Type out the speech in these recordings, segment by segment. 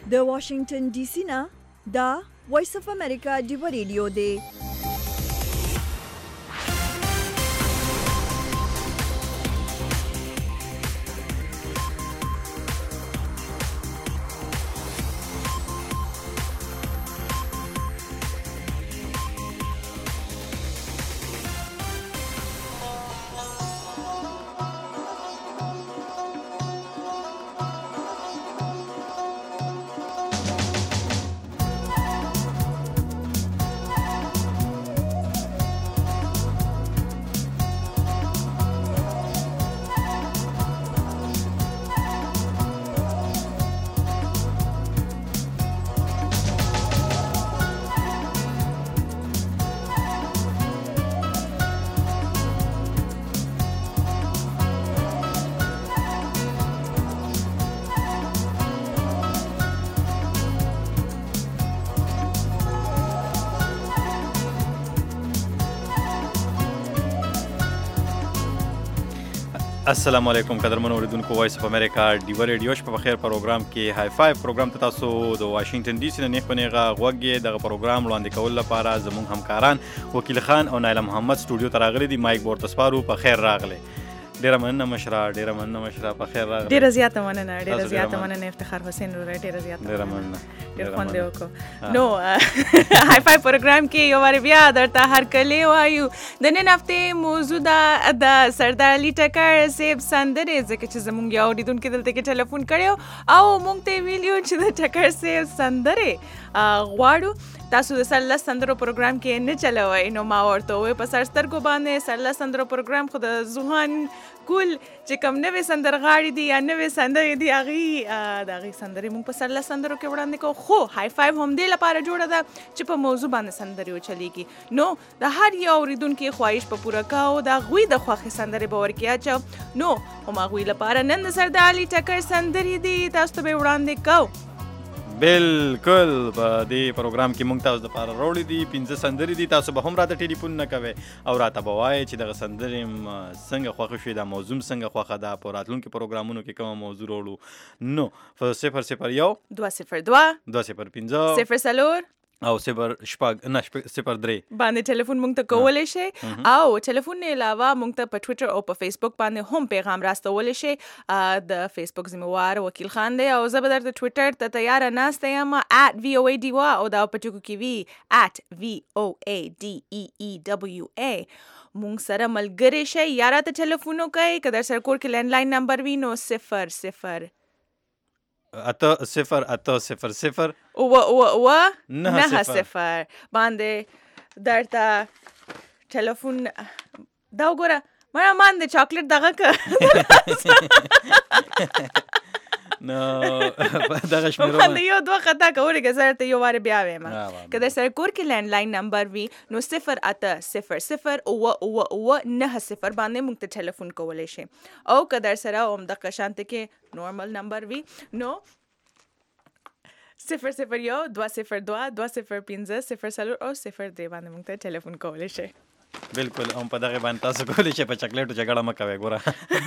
د واشنگټن ډي سي نه دا وایس اف امریکا ډیو ریډیو دی. السلام علیکم قدرمن اوریدونکو وایس اف امریکا ډیو ریډیو شپه بخیر پروګرام کې های فایو پروګرام ته تاسو د واشنگټن ډي سي نه نیغ په نیغه غوږ دغه پروګرام وړاندې کول لپاره زموږ همکاران وکیل خان او نایله محمد سټوډیو ته راغلي دي. مایک بورته سپارو په خیر راغلی. ډیره مننه مشره په خیر راغلی. ډیره زیاته مننه افتخار حسین رو ډیره زیاته ډیره مننه ډیر خوند وکړو. نو های فایو پروګرام کې یو وار بیا درته هر کله وایو د نن هفته موضوع د سردار علي ټکر صاحب سندرې، ځکه چې زموږ یو اوریدونکي دلته کې ټلیفون کړی او موږ ته ویلیو چې د ټکر صاحب سندرې غواړو. تاسو د سرله سندرو پروګرام کې نه چلوئ، نو ما ورته وویل په سر سترګو باندې سرله سندرو پروګرام خو د ځوان کول چې کوم نوې سندرغاړي دي یا نوې سندرې دي د هغې سندرې موږ په سرله سندرو کې وړاندې کوو. خو های فایو هم دې لپاره جوړه ده چې په موضوع باندې سندرې وچلیږي. نو د هر یو اورېدونکي خواهش په پوره کوو د هغوی د خوښې سندرې به ورکې اچو. نو هم هغوی لپاره نن د سردار علي ټکر سندرې دي، تاسو ته به یې وړاندې کوو. بالکل په دې پروګرام کې موږ تاسو لپاره راوړي دي 15 سندرې دي. تاسو به هم راته ټلیفون نه کوئ او راته به وایئ چې دغه سندرې څنګه خوښه شوې، دا موضوع څنګه خوښه ده، په راتلونکي پروګرامونو کې کومه موضوع راوړو. نو په 001 202 205 04 او 0 باندې ټلیفون مونږ ته کولی شي، او ټلیفون نه علاوه مونږ ته په ټویټر او په فیسبوک باندې هم پیغام راستولی شي. د فیسبوک ذمہوار وکیل خان دی او زه به درته ټویټر ته تیاره ناسته یم @VOA او دا په ټکو کې وي @VOADEEWA. مونږ سره ملګری شئ یا راته ټلیفون وکئ. که در سره کور کې لینډلاین نمبر وي نو 0 0 9 باندې درته ټلیفون دا وګوره مړه مان د چاکلیټ دغه نو دغه شمیرو باندې یو دوه خطا کولی که زه ته یو وار بیا ویم. که در سره کور کې لینډلاین نمبر وي نو 0 9 باندې مونږ ته ټلیفون کولی شي، او که در سره همدغه شانته کې نورمل نمبر وي نو 001 202 205 0 او 0 باندې مونږ ته ټلیفون کولی شي. بالکل هم په دغه باندې تاسو کولی شئ. په چاکلیټو جګړه مه کوئ، ګوره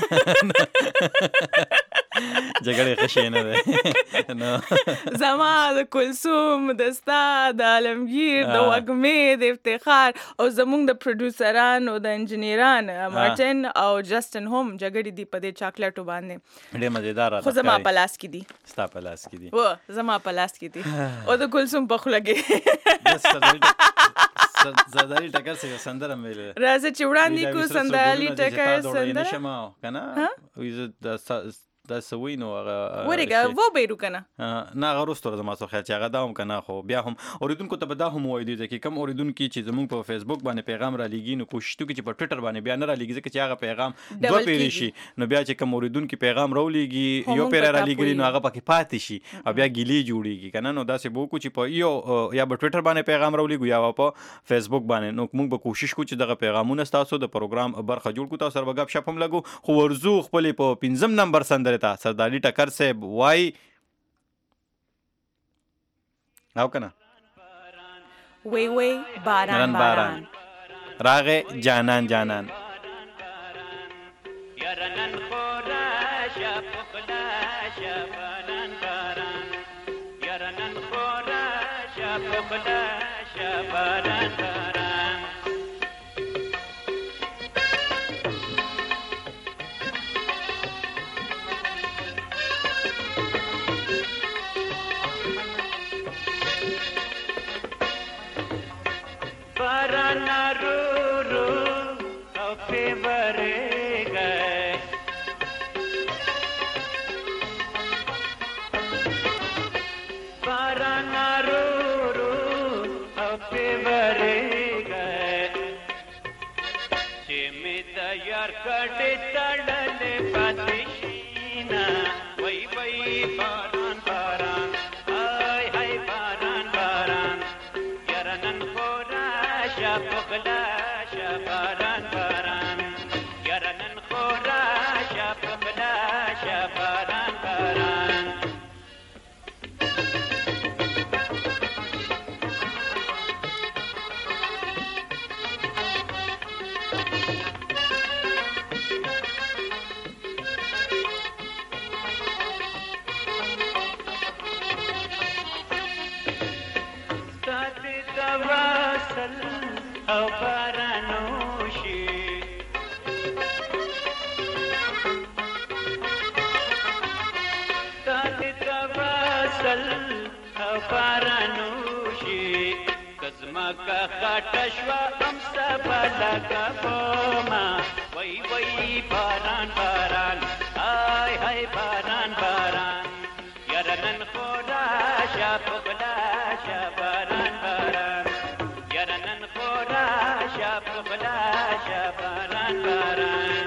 جګړې ښه شی نه دی. زما د کلثوم، د ستا، د عالمگیر، د وږمې، د افتخار او زموږ د پروډوسرانو د انجینیران مارټن او جسټن هم جګړې دي په دې چاکلیټو باندې. ډېر مزېدار خو زما په لاس کې دي. ستا په لاس کې دي؟ زما په لاس کې دي او د کلثوم په خوله کې. سردار علي ټکر څنګه سندره ویلې؟ راځه چې وړاندې کړو سردار علي ټکر سندره. کنه دا سوي نو هغه ورګه و بیرو کنه نه هغه وروسته زما څو خیال چې هغه دا هم کنه. خو بیا هم اوریدونکو ته به دا هم وایي چې کم اوریدونکي چې زموږ په فیسبوک باندې پیغام را لیږي نو کوشش وکړي چې په ټویټر باندې بیا نه را لیږي، ځکه چې هغه پیغام دوه پیرې شي. نو بیا چې کم اوریدونکي پیغام راولیږي یو پیره را لیږلي نو هغه پکې پاتې شي او بیا ګیلې جوړیږي کنه. نو داسې به وکړو چې په یو یا په ټویټر باندې پیغام راولیږو یا په فیسبوک باندې. نو موږ به کوشش کوو چې دغه پیغامونه ستاسو د پروګرام برخه جوړ کړو، تاسو سره به ګپ شپ هم لګو. خو ورځو خپلې په 15 نمبر سندرې ته سردار علي ټکر صاحب وای او کنه وی باران باران راغه جانان جانان یارنن خورا شپخلا شبانان باران خلاصه باران باران باران رو رو او په ورګه باران رو رو او په ورګه چې می د یار کډه تړلې پاتې شینا وای وای باران باران هاي هاي باران باران يرنن خوراشا بغلاشا باران باران يرنن خوراشا بغلاشا باران باران ساتي تواصل او بارانوشي ساتي تواصل او بارانوشي کزما کا خاطشوا ام سبلا کا بوما وای وای باران باران هاي هاي باران باران يرنن خوراشا بغلاشا باران باران يرنن خوراشا بغلاشا باران باران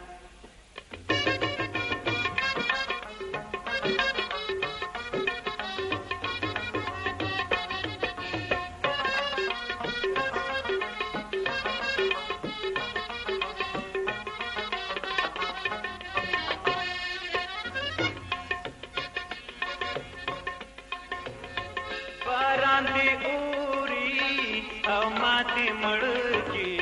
باران دی اوري او ماتي مړکی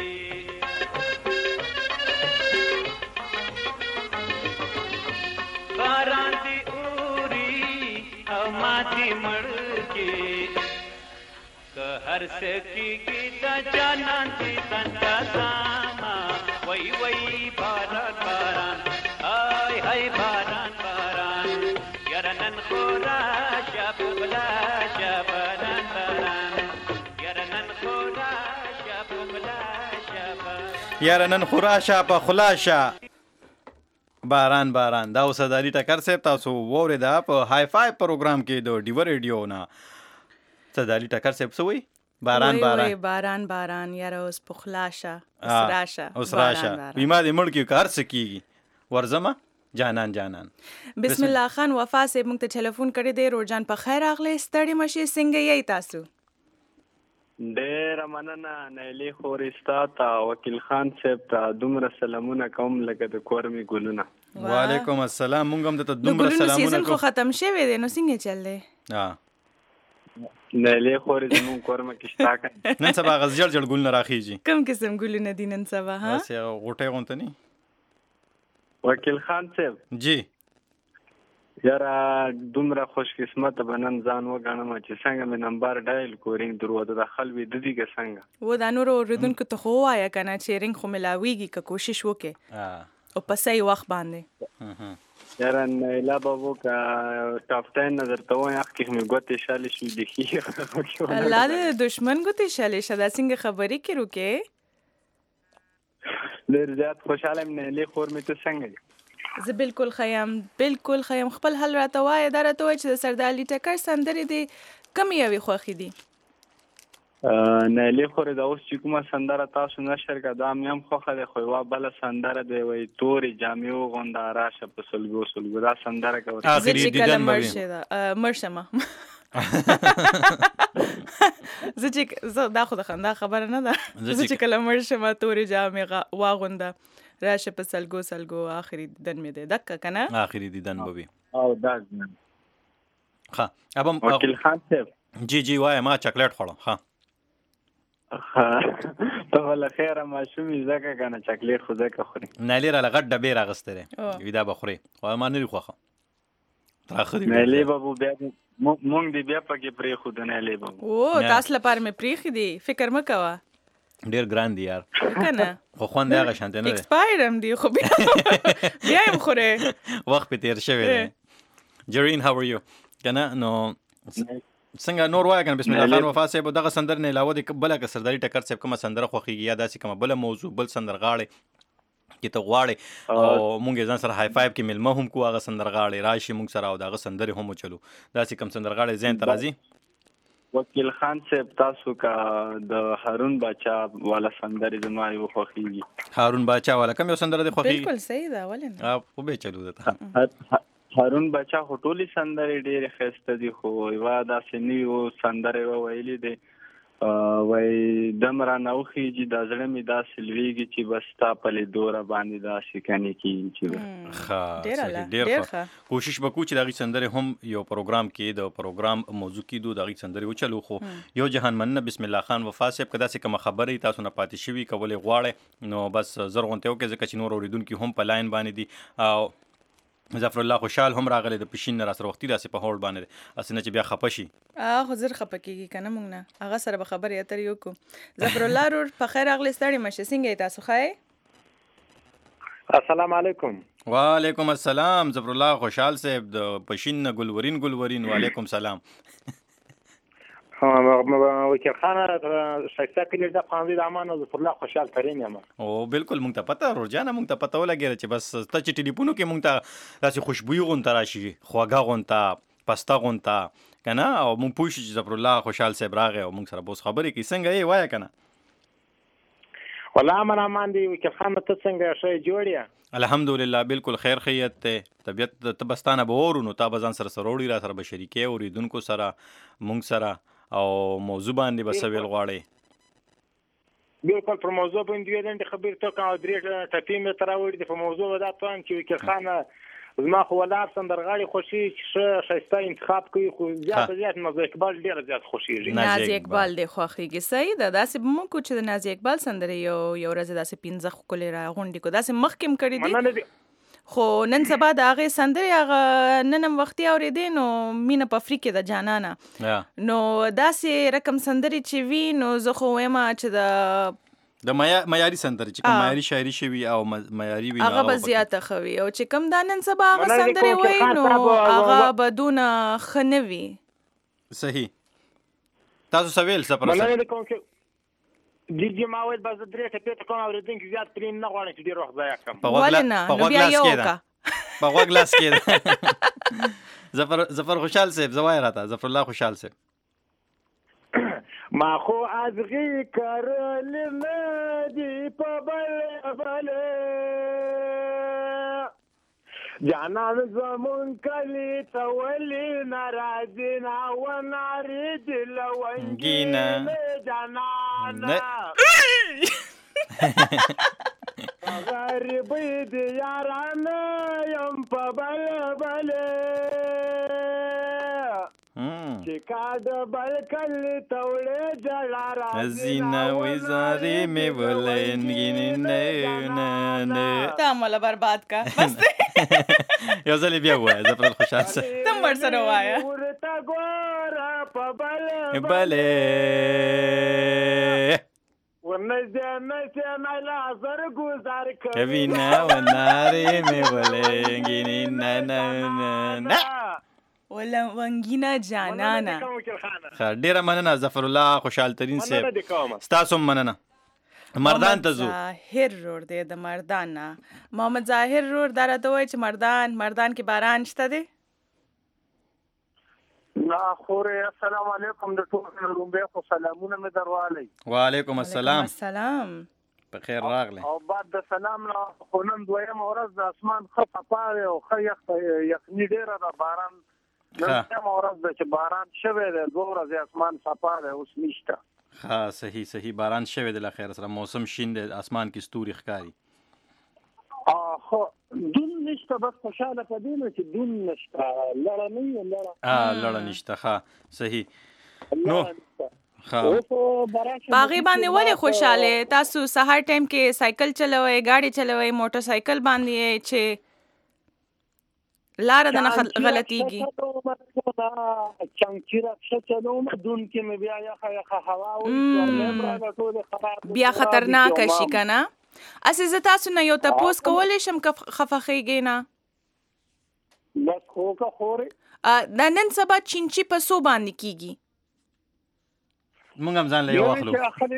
باران دی اوري او ماتي مړکی که هر سکی کی دا جانان دی تنتا ساما وای وای باران باران هاي هاي باران باران يرنن خوراشا بغلاشا باران باران يرنن خوراشا بغلاشا باران یارنن خوراشا په خلاصه باران باران دا اوس د علي ټکر صاحب تاسو واورېده په های فای پروګرام کې د ډیور ریډیو نه څه د علي ټکر صاحب څه وایي باران وای باران وای باران باران یاره اوس په خلاصه اوس راشه اوس راشه بیما دې مړ کې کار څه کېږي ورځمه جانان جانان بسم الله خان وفا صاحب موږ ته ټلیفون کړی دی روجان په خیر راغلی ستړي مشي څنګه یې تاسو ډېر مننه نیلی خورستا ته وکیل خان صاحب ته دومره سلامونه کوم لکه د کورمي ګلونه وعلیکم السلام مونږ هم ته د دومره ګلونو سلامونه سیزن خو ختم شوی دی نو څنګه چل دی نیلی خورې زمونږ کورمه کې شته که نن سبا هغه زیړ زیړ ګلونه راخیږي کوم قسم ګلونه دي نن سبا ها بس هغه غوټۍ غونته نه وکیل خان صاحب جی یاره دومره خوش قسمته به نن ځان وګڼم چې څنګه مې نمبر ډایل کو رینګ درلوده د خل ویده دي که څنګه و دا نورو اوریدونکو ته خو ووایه که نه چې رنګ خو ملاویږي که کوشش وکړې او په صحیح وخت باندې یاره نیلا بابو که ټاپ 10 نه درته وایم اخکې مې ګوتې شالې شوي دښي الله دې د دشمن ګوتې شلې شه دا څنګه خبرې کې روکې ډېر زیات خوشحاله یم نیلې خور مې ته څنګه یې زه بالکل خیم خپل حل راته وایه دا راته وایه چې د سردار علي ټکر سندرې دې کمې یوې خوښې دي نیلې خورې دا اوس چې کومه سندره تاسو نشر کړه دا مې هم خوښه دی خو یوه بله سندره دی وایي تورې جامې وغونده راشه په سلګو سلګو دا سندره کوه زه چې کله مړ شمه زه دا خو د خندا خبره نه ده زه چې کله مړ شمه تورې جامې واغونده راشه په سلګو سلګو آخري دیدن مې دی دکه که نه آخري دیدن به وي او دا ښه ابم وکیل خان صاحب جی وایه ما چاکلیټ خوړم ښه ته خو له خیره ماشوم یې ځکه که نه چاکلیټ خو ځکه خورې نیلې راله غټ ډبې راغوستی دی وي دا به خورې خو ما نه دي خوښه نیلې بابو بیا مونږ دې بیا پکې پرې خودنه لیبو او تاسو لپاره مې پریخي دي فکر مکوه ډیر ګران دی یار کنه خو خوند هغه شانته نه دی ایکسپایر هم دی خو بیا هم خوره وخت په تیر شوی دی جرین هاو ار یو کنه نو څنګه نور وای کنه بسم الله خان وفا صاحب دغه سندر نه علاوه د بل کا سرداری ټکر صاحب کومه سندره خوخیږي یا داسې کومه بل موضوع بل سندرغاړي کې ته غواړي او مونږ ځان سره های فایو کې ملمه هم کو هغه سندرغاړي راشي مونږ سره او دغه سندره هم چلو داسې کوم سندرغاړي زین ترازی وکیل خان صاحب تاسو کا د هارون باچا والا سندره زما یو خوخیږي هارون باچا والا کوم یو سندره دی خوخیږي بالکل صحیح ده ولنه او به چلو ده هارون باچا هټولي سندره ډېر خسته دي خو وا دا سنیو سندره ویلي دي وای دمرا نوخي چې دا زړه می دا سلويږي چې بس تا په لیدوره باندې دا شکني کیږي چې ښه ډېر ښه کوشش وکړو چې دا سندره هم یو پروګرام کې د پروګرام موضوع کې دوه دا سندره وچلو خو یو جهان مننه بسم الله خان وفا صاحب کدا سه کوم خبره تاسو نه پاتې شوی کولې غواړي نو بس زرغونته وکړه ځکه چې نور اوریدونکو هم په لاین باندې دي او ظفر الله خوشحال هم راغلی د پښین را سره وختي داسې په هوړ باندې اسنه چې بیا خپشي خو زر خپکیږي کنه مونږ نه هغه سره به خبرې اترې وکړو ظفر الله رور په خیر اغلی ستړي مشه څنګه تاسو ښه السلام علیکم وعلیکم السلام ظفر الله خوشحال صاحب د پښین ګلورین وعلیکم سلام وکیل خان شایسته کلی د قانوني د امان او ظفر الله خوشحال ترين یم او بالکل مونږ ته پته ورجانه مونږ ته پته ولګی چې بس ته چې ټلیفونو کې مونږ ته داسې خوشبوئی غونته راشي خواږه غونته پسته غونته کنه او مونږ پوه شو چې ظفر الله خوشحال صاحب راغی او مونږ سره بوس خبرې کوي څنګه یې وایه کنه والله امان دی وکیل خان ته څنګه شی جوړیا الحمدلله بالکل خیر خیریت ته طبیعت د تبستانه به ورونو تا بزان سره سروړي را سره بشریکي اوریدونکو سره مونږ سره او موضوع باندې بسویل غواړي بالکل پر موضوع باندې ویل خبر ته کوم درې ټپی مې تراوړي د موضوع ودا ته چې وکیل خان زما خو ولار سندرغاړي خوشي چې شایسته انتخاب کوي خو زیات نازي اقبال ډیر زیات خوشيږي نازي اقبال دی خوخيږي صحیح ده داسې مونږ چې د نازي اقبال سندره یو ورځ داسې 15 کولې را غونډي کو داسې مخکم کړی دی خو نن سبا د هغه سندره هغه ننم وختي اورېدې نو مینه په افریقا د جانانه نو داسې رقم سندره چې وی نو زه خو وایم چې د معیاري سندره چې کوم معیاري شاعري شوی او معیاري وی هغه به زیاته خوي او چې کوم د نن سبا هغه سندره وای نو هغه بدون خنوي صحیح تاسو سویل سپرسه دیږي ما وایي باز درې ټپې ته کوم اوریدونکو زیات پرې نه غواړي چې ډیر وخت ضایع کړم په غوږ لاس کې ظفر خوشحال صاحب زوای راته ظفر الله خوشحال صاحب ما خو ازغي کارل مدي په بل جانان زمون کلی تولی ناراضینا و نارید لونگینا جانانا غریبی دی یارانا یم پا بل چکاد بل کلی تولی جلا رازینا ویزاری می بلنگینی نه تا مولا برباد کا بس یو ځلې بیا ووایه ظفر خوشحال صاحب تم ورسره ووایه بلې کوي نه ونارې مې ولنګینې نه ولنګینه جانانه ډېره مننه ظفر الله خوشحال ترین صاحب ستاسو مننه مردان ته زو ظاهر رور دی د مردان نه محمد ظاهر رور دا راته وایي چې مردان کې باران شته دی لا خورې السلام علیکم د ټول لومبه خو سلامونه مې دروالی وعلیکم السلام په خیر راغلی او بعد د سلام نه خو نن دویم ورځ د اسمان ښه پاپاره او ښه یخني ډېره ده باران نن دویم ورځ ده چې باران شوی دی 2 ورځې اسمان صفا دی اوس نشته ها صحیح باران شوی دی له خیر سره موسم شین دی اسمان کې ستوري ښکاري خو دون نشته بس خوشاله پدې نه چې دون نشته لړه نشته ها صحیح نو باغی باندې ولې خوشاله تاسو سهار ټایم کې سایکل چلوئ گاډي چلوئ موټر سایکل باندې چې لاره د نه غلطیږي. چنګ چې رخصه چلوم دون کې مې بیا یخه هوا بیا خطرناک شي که نه. اسې زه تاسو نه یو تپوس کولی شم که خفه خیږئ نه؟ بس خو که خورې دا نن سبا چینچي په څو باندې کېږي؟ مونږ هم ځان له یو اخلو.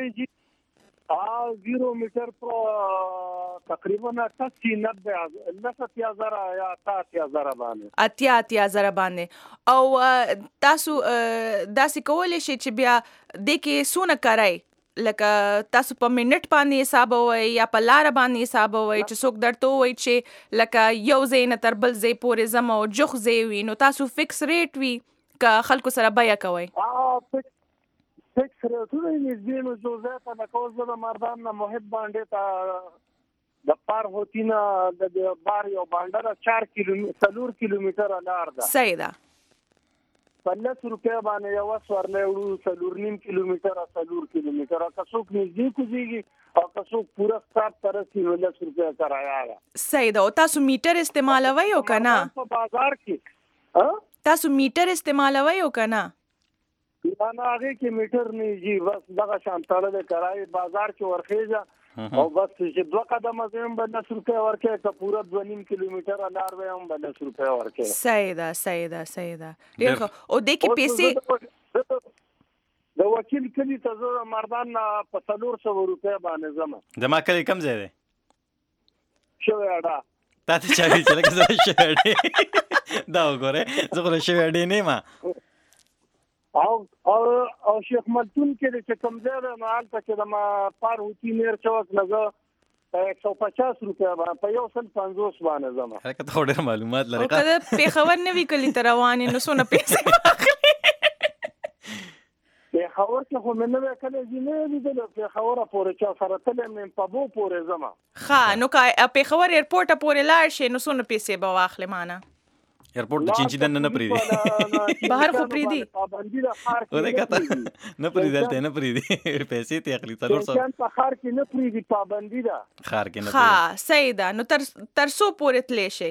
0 میټر پر تقریبا 80-90,000 یا 80,000 باندې 80,000 باندې. او تاسو داسې کولی شئ چې بیا دې کې څونه کرئ؟ لکه تاسو په منټ باندې حسابوئ یا په لاره باندې حسابوئ چې څوک درته ووایي چې لکه یو ځای نه تر بل ځای پورې ځم او جوخ ځای وي نو تاسو فکس ریټ وي که خلکو سره بیه کوئ؟ فکس ریټونه یې نږدې نو جو ځای ته لکه اوس زه د مردان نه محب باندې ته د پار هوتي نه د بار یو بانډره 4 کیلومتره لار ده. صحیح ده. 50 روپیا باندې یو سوارلې وړو 4 کیلومتره که څوک نږدې کوزيږي او که څوک پورا سټاپ تر 10 روپیا کرایه ده. صحیح ده. او تاسو میټر استعمالوئ او که نه؟ په بازار کې تاسو میټر استعمالوئ او که نه؟ نه هغې کې میټر نه جي بس دغه شان تړلې کرایه بازار کې ورخیږه او بس چې 2 قدمه زم به 10 روپیا ورکې که پورا 2.5 کیلومتره لار به هم به 10 روپیا ورکې. صحیح ده. ډېر ښه. او دې کې پیسې د وکیل کلی ته زه مردان په 400 روپیا باندې ځم. زما کلی کم ځای دی؟ شوی اډا. تا ته چا ویل چې لکه زه شوی اډې دا وګورې زه خو شوی اډې نه یم. او شیخ ملتون کې چې کوم ځای ده نو هلته چې د پار هوتي نیر چوک نه زه 150 روپیا باندې په 150 باندې ځم. هلکه ته خو ډېر معلومات لرې. او که د پېښور نه وي کلي ته روانې نو څونه پیسې واخلې؟ پېښور کې خو مې نوی کلی ځي نه لیدلی. پېښوره پورې چا سره تللی مې په بو پورې ځم. ښه نو که پېښور ایرپورټه پورې لاړ شې نو څونه پیسې به واخلې مانه؟ ایرپورټ د چینچي دننه نه پرېږدي. بهر خو پرېږدي. پابندي د ښار کې نه پرېږدي. هلته نه پرېږدي. پیسې ترې اخلي 400. په ښار کې نه پرېږدي پابندي ده. ښار کې نه ښه صحیح ده. نو تر څو پورې تللی شئ؟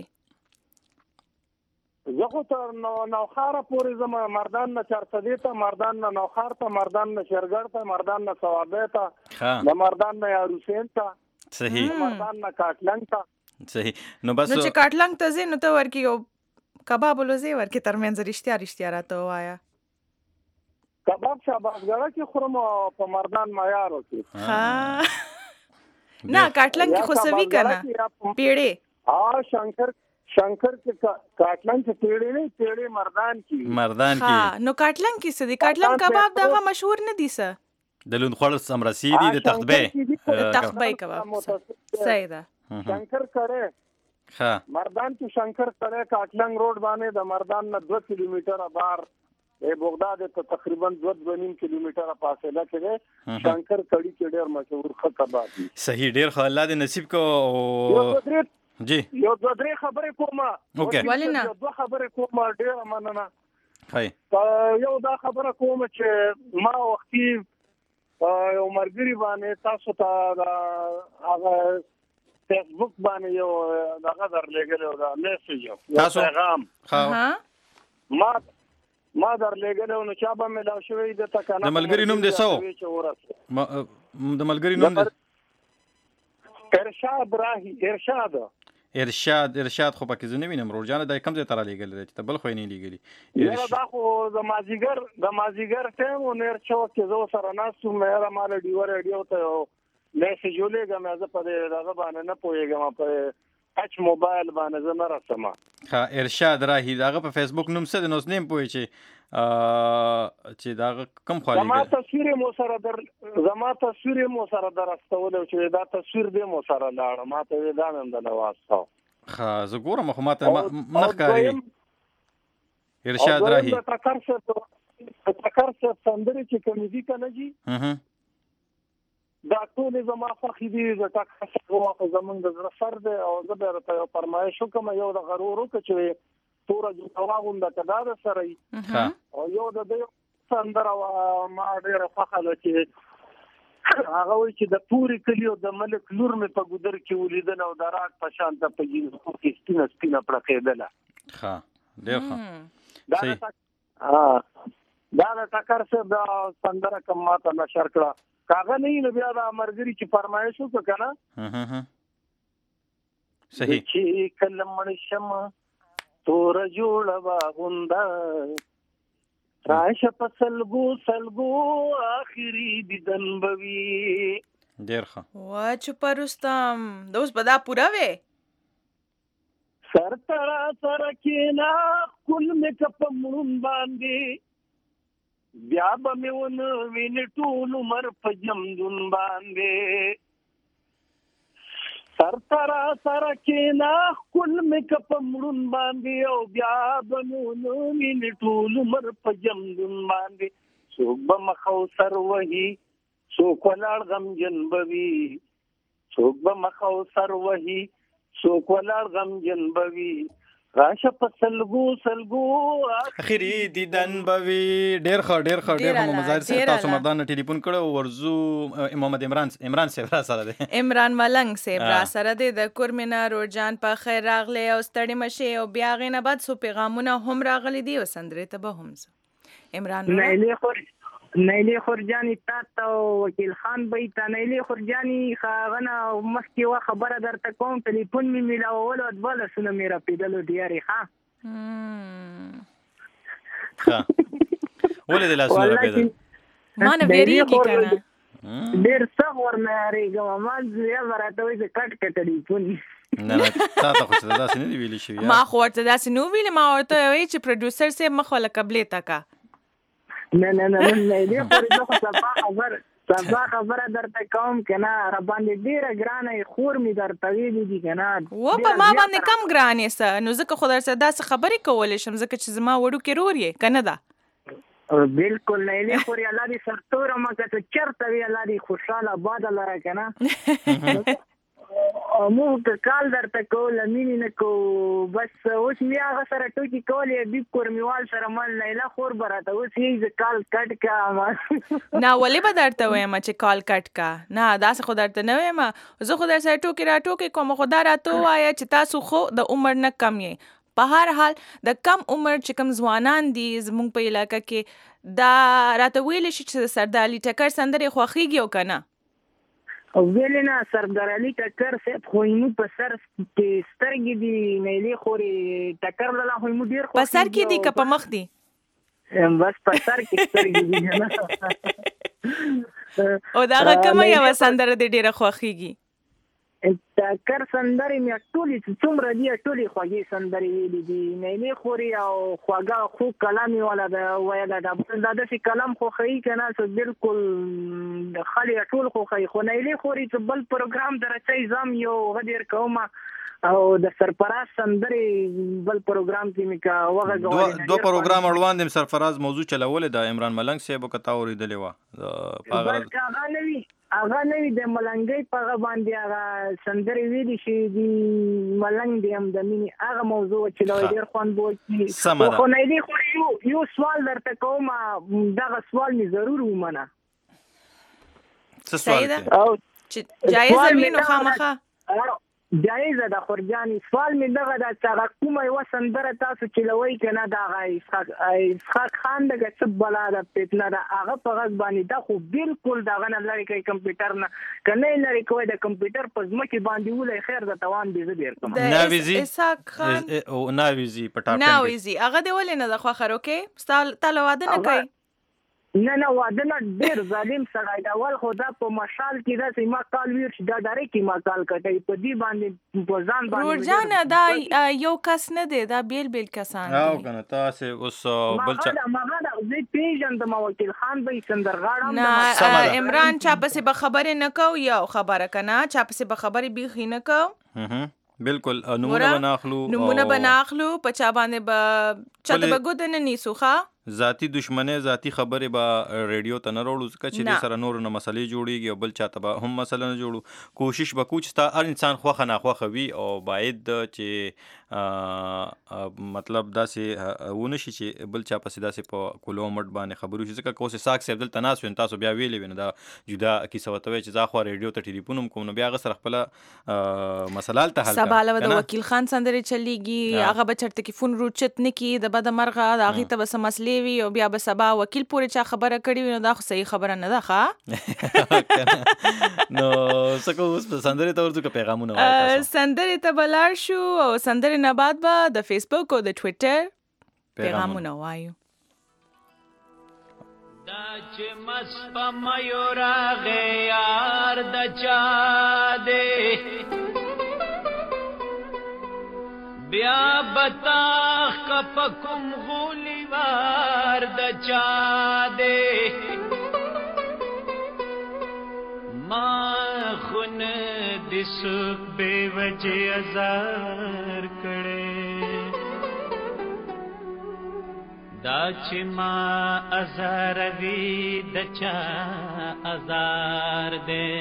زه خو تر نوښاره پورې ځم. مردان نه چارسدې ته، مردان نه نوښار ته، مردان نه شرګر ته، مردان نه صوابۍ ته، د مردان نه یاروسین ته، صحیح، مردان نه کاټلنګ ته. صحیح. نو بس نو چې کاټلنګ ته ځې نو ته ورکې یو کباب ولوځې ورکې ترمنځ رښتیا راته ووایه. کباب شاباسګړه کې خورم او په مردان معیارو کې. نه کاټلنګ کې خو سوي که نه پیړې؟ شنکر کې کاټلنګ کې پیړې نه، پیړې مردان کې. نو کاټلنګ کې څه دي؟ کاټلنګ کباب دغه مشهور نه دي څه؟ د لوند خوړ سمرسي دي، د تخبې کباب. صحیح ده. شنکر کړه مردان کې شنکر کړه کاټلنګ روډ باندې د مردان نه 2 کیلومتره بار بغداد ته تقریبا 2.5 کیلومتره فاصله کې ده. شنکر کړي کې ډېر مشهور کباب دي. صحیح، ډېر ښه، الله دې نصیب کو. جی یو 2-3 خبرې کوم. ولې نه؟ 2 خبرې کوم. ډېر مننه. هاي یو دا خبره کوم چې ما وختي یو مرګري باندې تاسو ته هغه فیسبوک باندې یو دغه درلېږلی دا میسج یو پیغام ما درلېږلی نو چا به مې لا شوی د د ملګري نوم دې څه و؟ د ملګري نوم دې ارشاد خو پکې زه نه وینم. روړ جانه دا کوم ځای ته رالیږلی دی چې ته بل خو یې نه لیږلي؟ دا خو د مازدیګر ټایم و نیر چوک کې زه سره ناست وم. یاره ما له ډیوه ریډیو ته یو میسج ولېږم. زه په دغه باندې نه پوهېږم، په ټچ موبایل باندې زه نه رسم. ښه، ارشاد راهي د هغه په فیسبوک نوم څه دی؟ نو اوس نه یم پوهې چې د هغه کوم خوا زما تصویر یې مو سره درستولی چې دا تصویر دې مو سره لاړه. ما ته یې دا مې هم د نه واستاو. ښه، زه ګورم خو ما ته نه ښکاري. ارشاد راهي د ټکر صاحب سندرې چې کومې دي که نه جي دا ټولې زما خوښې دي. د ټکر صاحب خو زمونږ د زړه سر دی او زه به راته یو فرمایش وکړم. یو د غرور وکړه چې توره جوته واغونده که دا در سره وي او یو د دې سندره ما ډېره خوښه ده چې هغه وایي چې د پورې کلي او د ملک لور مې په ګودر کې ولیدله او د راک په شان ته په جینسو کې سپینه پړقېدله. ښه ډېر ښه صحیح دا د ټکر څه د سندره کوم ماته نشر کړه کاغه نه نو بیا د مرګري چې فرمایش وکړه کنه صحیح چې کلمړ شم تور جوړ واغوندا راشه پسلګو اخري دیدن بوي ډېر ښه وا چوپ رستم دوس بدا پورا وې سر ترا سر کېنا کل مې کپ مون باندې بیا به مې ون وین ټول عمر په جمدون باندې سر ترا سر کېنا کل مې کپ مون باندې او بیا به مې ون وین ټول عمر په جمدون باندې څوک به مخو سر وهي څوک ولاړ غم جنبوي څوک به مخو سر وهي څوک ولاړ غم جنبوي راشه پسلګو اخري دیدن بوي ډېر ښه مظاهر صاحب تاسو مردان ټلیفون کړو ورزو محمد عمران صاحب را سره دی عمران ملنګ صاحب را سره دی د کورمینا روجان په خیر راغلی او ستړي مشه او بیا غینه بعد سو پیغامونه هم راغلي دي او سندرې ته به هم عمران نیلی خورجانی تا وکیل خان بیت نیلی خورجانی خاغنا مخکې وا خبره درته کوم ټلیفون می ملاول او بل سونه میرا پیدلو دیاري ها ولې د لاسونو را پیدل ما نه ویریږي کنه ډېر څه ورماري ګومان زه ورته وې کټ ټلیفون نه تا ته خو څه داسې نه دی ویلي شوی ما خو ورته داسې نو ویل ما ورته وی چې پروډوسر صاحب مخ ولا قبلې تکا نه دې خو سبا خبره درته کوم کنه را باندې ډیره ګرانه خور می درته ویلې دي کنه و په ما باندې کم ګرانې سه نو ځکه خو درته داسې خبرې کولې شم ځکه چې زما وړو کې رور یې کنه دا بالکل نه خوري الله دې سرتور ما که چرته وی الله دې خوشاله آباد لره کنه مو کال درته کول مینه نه کو بس اوس میا هغه سره ټوکی کولې بي کورمیوال سره مل نه خور براته اوس یې کال کټ کا نه ولې به درته وایم چې کال کټ کا نه داس خو درته نه وایم زه خو در سره ټوکی را ټوکی کوم خو دا راته وایا چې تاسو خو د عمر نه کم یې په هر حال د کم عمر چې کم ځوانان دي زموږ په علاقې کې دا راته ویل شي چې سردار علي ټکر سندرې خوښیږي او کنه او ویلینا سردار علي ټکر صاحب خو یې په سر کې سترګې دي نیلې خوري ټکر لاله خو یې ډیر خو په سر کې دي که په مخ دي بس په سر کې سترګې دي او دا کومه یو سندره دې ډیره خوښیږي ټکر سندرې مې ټولې څومره دي ټولې خوږې سندرې ویلې دي نیلې خوري او خواږه خو کلام یې والا دا ویل دا داسې کلام خو ښایي که نه بالکل خلک ټول خو ښایي خو نیلې خوري چې بل پروګرام د رسۍ ځم یو غدیر کومه او د سرفراز سندرې بل پروګرام کې مې کا وغږولې دو پروګرام اړوند د سرفراز موضوع چلولې د عمران ملنګ صاحب کته اوریدلې و هغه نه وي د ملنګۍ په هغه باندې هغه سندرې ویلې شي د ملنګ دی هم د مینې هغه موضوع چې ډېر خوند بوکي خو نه دی خو یو سوال درته کوم دغه سوال مې ضرور ومنه څه سوال دی چې جایزه وي نو خامخا جایزه د خورجاني سوال مې دغه د چې کومه یو سندره تاسو چلوي کنه دا اسحاق خان دغه څه بلا د پیټنا دا هغه په غږ باندې دا خو بالکل دغه نه لري کوي کمپیوټر نه کنه لري کوي د کمپیوټر په ځمکه باندې ولې خیر د توان دې زه ډیر کوم ناویزي اسحاق خان او ناویزي پټاکن ناویزي هغه دی ولې نه د خو خرو کې ستاله واده نه کوي نه واده نه ډیر ظالم سړی دا ول خو دا په مشال کې دا سیما کال ویر چې دا ډارې کې ما کال کټي په دې باندې په ځان باندې ورجان دا یو کس نه دی دا بیل کسان دي او کنه تاسو اوس بلچا ما دا زه پیژن د وکیل خان به سندرغاړم نه عمران چا پسې به خبره نه کو یو خبره کنه چا پسې به خبره بیخي نه کو بالکل نمونه بناخلو په چا باندې به چا ته به ګوت نه نیسو ښا ذاتی دشمنی ذاتی خبرې به ریډیو ته نه راوړو ځکه چې دې سره نور نه مسلې جوړیږي او بل چاته به هم مسله نه جوړو. کوشش به کوو چې ستا هر انسان خوښه ناخوښه وي او باید چې مطلب داسې ونه شي چې بل چا پسې داسې په کولو مټ باندې خبرې وشي. ځکه که اوس ساک صاحب دلته ناست وي نو تاسو بیا ویلې وي نو دا جدا کیسه ورته وایي چې زه خو ریډیو ته ټلیفون هم کوم نو بیا هغه سره خپله مسله هلته حل سبا له د وکیل خان سندرې چلیږي هغه به چېرته کې فون روچت نه کي د بده مرغه د هغې ته به څه مسلې وي او بیا به سبا وکیل پورې چا خبره کړې وي نو دا خو صحیح خبره نه ده ښه. نو څه کوو اوس سندرې ته ورځو که پیغامونه وایو؟ سندرې ته به لاړ شو او سندرې نه بعد به د فیسبوک او د ټویټر پیغامونه وایو. دا چې مست په مایو راغی یار د چا دی بیا بتاخ کپ کوم غولی وار د چا دی ما خون د سوک بے وجه ازار کړي دا چې ما ازار وی د چا ازار دی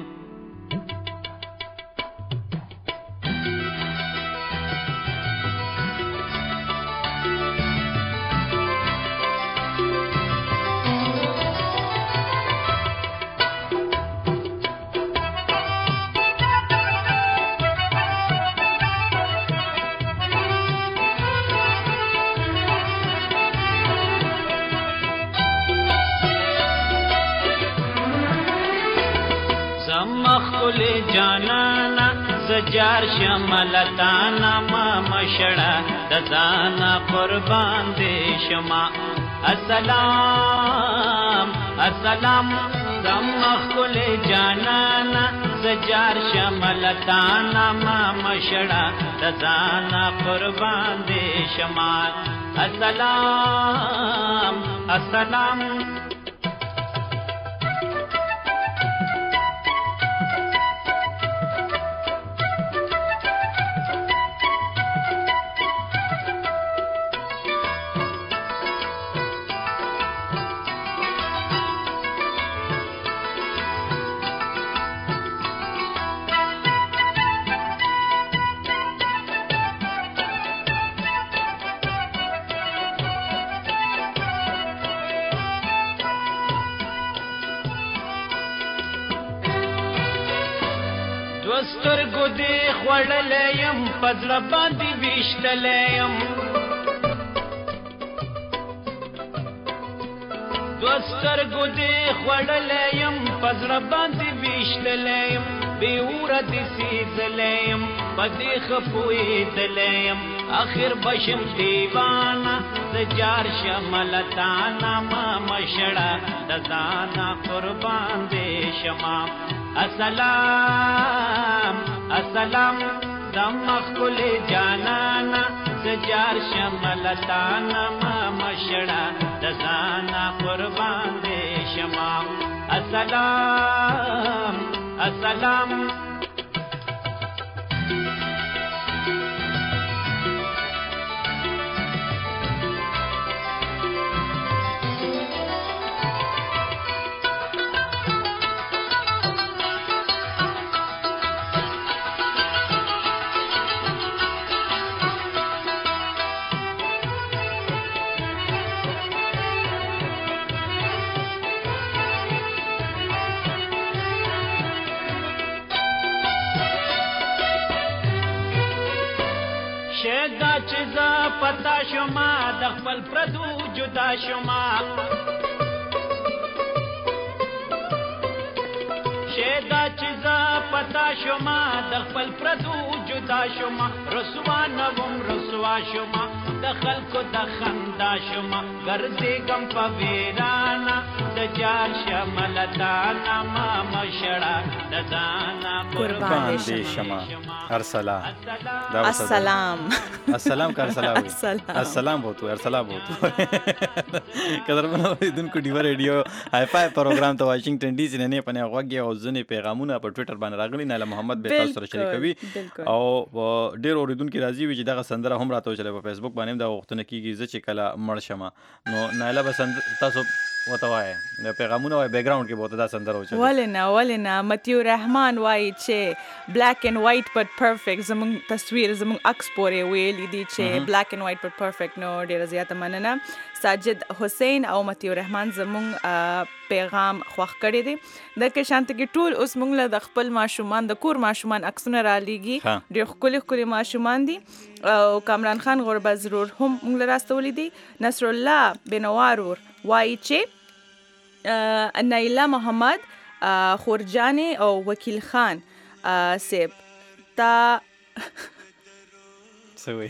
جانانا زجار شملتانا ما مشڑا دزانا قربان دے شما السلام السلام زمخ کل جانانا زجار شملتانا ما مشڑا دزانا قربان دے شما السلام السلام سترګو دې خوړلې يم پزړه باندې ویشتلې يم سترګو دې خوړلې يم پزړه باندې ویشتلې يم بے اور دې سیزلې يم پدې خپويدلې يم اخر بشم دیوانا زجار شملتانا ما مشړه دزانا قربان دې شما السلام السلام دمخ کل جانانا زجار شملتانا ما مشڑا دزانا قربان دے شما السلام السلام شیدا چیزا پتا شما د خپل پردو جدا شما شیدا چیزا پتا شما د خپل پردو جدا شما رسوا نوم رسوا شما د خلکو د خندا شما ګرځي غم په ویرانا د جار شملتانا ما مشړه د دانا قربان دې شما ارسلام السلام السلام کا السلام بہت ارسلام بہت قدرمن اوریدونکو ډیو ریډیو هائی فای پروګرام ته واشنگټن ډي سي نه پنه غوږی او ځنې پیغامونه په ټوئیټر باندې راغلي نه محمد به تاسو سره شریکوي او ډیر اوریدونکو راځي چې دغه سندره هم راته چلے په فیسبوک باندې دا وختونه کیږي چې کله مړ شمه. نو نایله بسند تاسو وته وایي د پیغامونه وایي بیک ګراوند کې بوته دا سندره وچه ولې نه متیو رحمان وایي چې بلیک اینڈ وایټ بٹ پرفیکټ زموږ تصویر زموږ عکس پورې ویلي دي چې بلیک اینڈ وایټ بٹ پرفیکټ. نو ډېره زیاته مننه. ساجد حسین او متیو رحمان زموږ پیغام خوښ کړی دی. دغه شانته کې ټول اوس موږ له د خپل ماشومان د کور ماشومان عکسونه را لیږي. ډېر ښکلي ماشومان دي او کامران خان غربه ضرور هم موږ له راستولی دي. نصر الله بنوارور وایي چې نایله محمد خورجانی او وکیل خان سیب تا سوي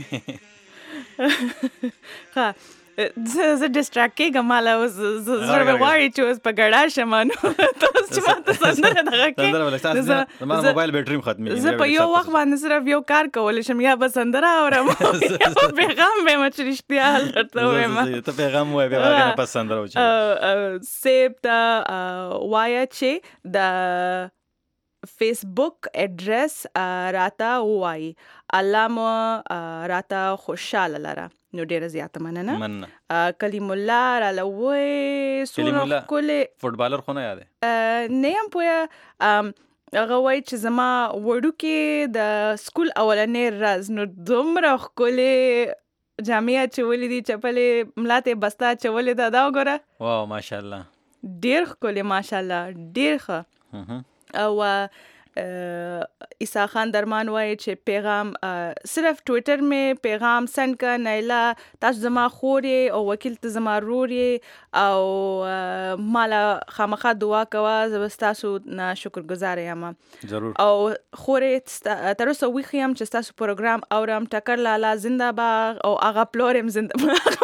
ها زه ډیسټراکټ کېږم مالا اوس زړه مې غواړي چې اوس په ګډا شم نو تاسو چې ماته سندره دغه کې زما موبایل بیټریم ختمېږي. زه په یو وخت باندې صرف یو کار کولی شم یا به سندره اورم یا پیغام به مې چې رښتیا حال درته ووایم. ته پیغام ووایې بیا هغې نه پس سندره وچوي. سیب ته وایه چې د فیسبوک ایډرس راته ووایي الله مو راته خوشحاله لره. نو ډېره زیاته مننه. کلیم الله راله وایي څومره ښکلې فوټبالر خو نه یاد نه یم پوهه. هغه وایي چې زما وړوکې د سکول اولنۍ ورځ نو دومره ښکلې جامې اچولې دي چپلې ملا ته بسته اچولې ده دا وګوره. واو ماشاءالله ډېر ښکلې ماشاءالله ډېر ښه. او عیسی خان درمان وایي چې پیغام صرف ټویټر مې پیغام سند کا نایله تاسو زما خور یې او وکیل ته زما رور یې او مالا خامخا دعا کوه زه به ستاسو نه شکرګزاره یم. ضرور. او خورې تر اوسه ویښه یم چې ستاسو پروګرام اورم. ټکر لالا زنده باد او هغه پلور یم زنده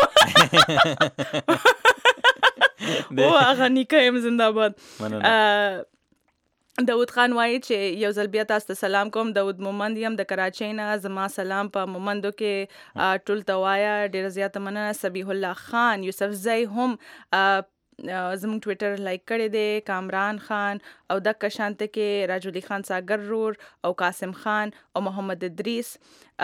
باد او هغه نیکه یم زنده باد. داود خان وایي چې یو ځل بیا تاسو ته سلام کوم. داود مومند یم د کراچۍ نه. زما سلام په مومندو کې ټول ته وایه. ډېره زیاته مننه. سبیح الله خان یوسفزی هم زموږ ټویټر لایک کړی دی. کامران خان او دغه شانته کې راجولی خان ساګر رور او قاسم خان او محمد ادریس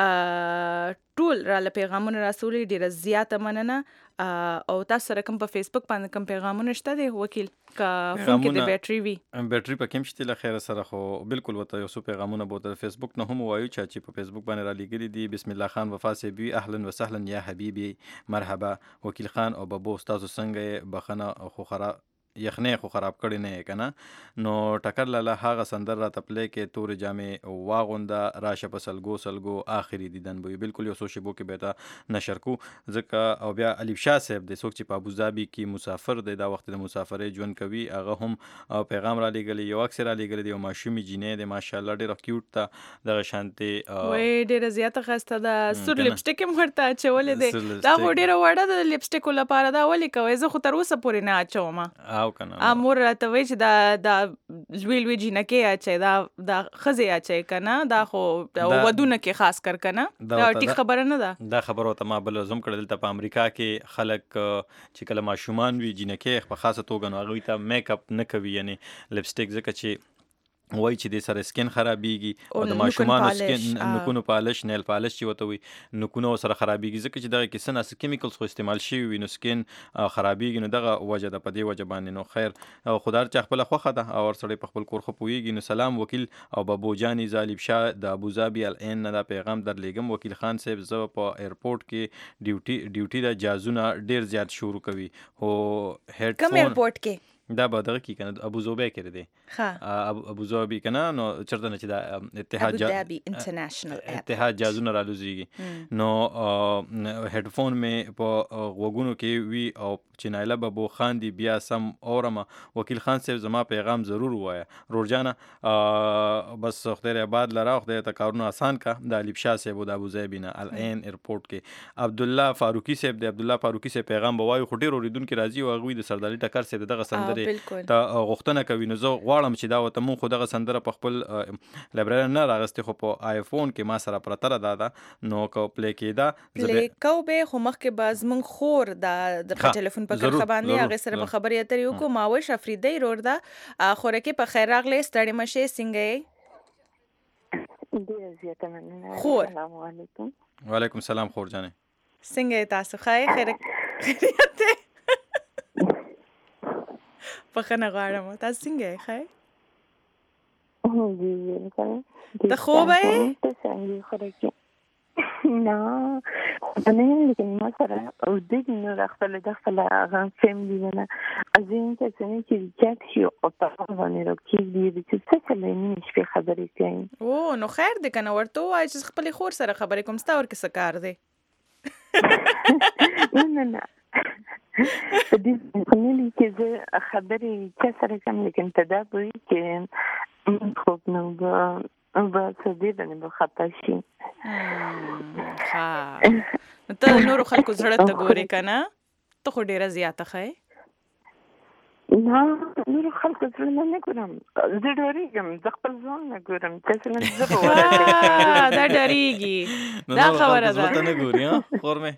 ټول راله پیغامونه راسولي. ډېره زیاته مننه. او تاسو سره کوم په فیسبوک باندې کوم پیغامونه شته دی وکیل که فون کې د بیټري وي بیټري په کوم شته له خیره سره خو بالکل وته یو څو پیغامونه بوته فیسبوک نه هم وایو چې په فیسبوک باندې را لګري دي. بسم الله خان وفاسي بي اهلا وسهلا یا حبيبي مرحبا. وکیل خان او بابو تاسو څنګه بخنه خو خراب یخنې خو خراب کړی نه کنه. نو ټکر لاله هغه سندر را تپلې کې تور جامې واغونده راشه په سلګو آخري دیدن به بالکل یو سوشي بو کې بیتا نشر کو ځکه. او بیا علي شاه صاحب د څوک چې په ابوظبي کې مسافر دی دا وخت د مسافرې ژوند کوي هغه هم پیغام را لګلی یو اکثر را لګلی دی او ماشومي جینې د ماشاءالله ډېر کیوټ ته دغه شانتي وای ډېر زیاته خسته ده. سور لپسټیک هم ورته چولې دی دا خو ډېر وړه د لپسټیک لپاره دا ولې کوي زه خو تر اوسه پورې نه اچوم. او کنه امور راته وایي چې دا لوی جینکې اچي دا ښځې اچي کنه دا خو ودونه کې خاص کر کنه دا ټیک خبره نه ده. دا خبره ته ما بل زم کړل ته په امریکا کې خلک چې کله ماشومان وي جینکې په خاصه توګه نو هغوی ته میک اپ نه کوي یعنی لپسټیک ځکه چې وای چې د سره سکین خرابېږي او د ماشومانو سکین نکونو پالش نیل پالش چې وته وي نکونو سره خرابېږي ځکه چې دغه کې سناس کیمیکلز خو استعمال شي وي نو سکین خرابېږي نو دغه وجه د پدې وجه باندې. نو خیر او خدای چې خپل خوخه ده او سړی په خپل کور خو پويږي. نو سلام وکیل او بابو جانی ظالب شاه د ابوظبي الان دا پیغام در لېګم. وکیل خان صاحب زه په ایرپورټ کې ډیوټي د جازونه ډیر زیات شروع کوي هو هډ کوم ایرپورټ کې دا به دغه کې کنه ابوظبي کې دی ابوظبي کنه نو چرته نه چې دا اتحاد انټرنیشنل اتحاد جازونه را لوزيږي. نو هډفون مې په غوګونو کې وی او چې نایله بابو خان دی بیا سم اورم. وکیل خان صاحب زما پیغام ضرور وایا رورجانا بس خدای آباد لرا خدای ته کارونه آسان کا. د علي شاه صاحب د ابوظبي نه الان ایرپورټ کې عبد الله فاروقي صاحب د عبد الله فاروقي صاحب پیغام بوایو خو ډیر اوریدونکو راځي او غوي د سردالي ټکر صاحب دغه سندره ته غوښتنه کوي. نو زه غواړم چې دا وته مون خو دغه سندره په خپل لایبرری نه راغستې خو په آیفون کې ما سره پرته را ده نو کو پلی کېده پلی کو به خو مخکې باز مون خور د ټلیفون په کار باندې هغه سره په خبرې اترې وکړو. ما وای شفریده رور ده خورکه په خیر راغله ستړي مشه څنګه ډیر زیاته مننه. خور السلام علیکم. وعلیکم السلام خور جانې څنګه تاسو خیر خیریت دی بخنه غواړم تاسو څنګه یې ښه ته خوبه یې نه لیکن ما سره او دې نو خپل هغه فیملی نه ازین ته څنګه چې چات شي او په باندې راکې دي چې څه څه شي خبرې کوي او نو خیر دې کنه ورته وای چې خپل خور سره خبرې کوم ستا ور کې څه کار دی نه په دې باندې چې خبرې چې سره کوم لیکن تدابیر کې خوب نو بس دې باندې خطا شي ها ته نور خلکو زړه ته ګورې کنه ته خو ډیره زیاته ښه نه نور خلکو زړه نه ګورم زه ډېریږم زه خپل ځان نه ګورم تاسو نه زه دا ډېریږي دا خبره ده ته نه ګوري ها خور مې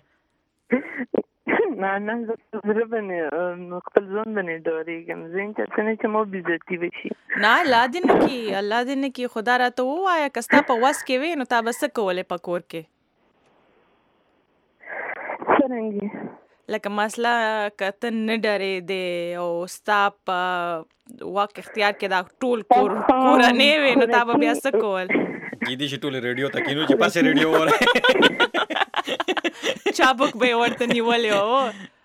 نه زه زړه باندې خپل ځان باندې ډېریږم زه چې مو بیزتی وشي نه الله دې نه کی خدا راته وایه که ستا په وس کې وي نو تا به څه کولې په کور کې څرنګه لکه مسله که ته نه ډارېدې او ستا په واک اختیار کې دا ټول کورنۍ وي نو تا به بیا څه کول کېدای شي ټولې ریډیو ته کینو چې پاسې ریډیو وره چابک به یې ورته نیولی و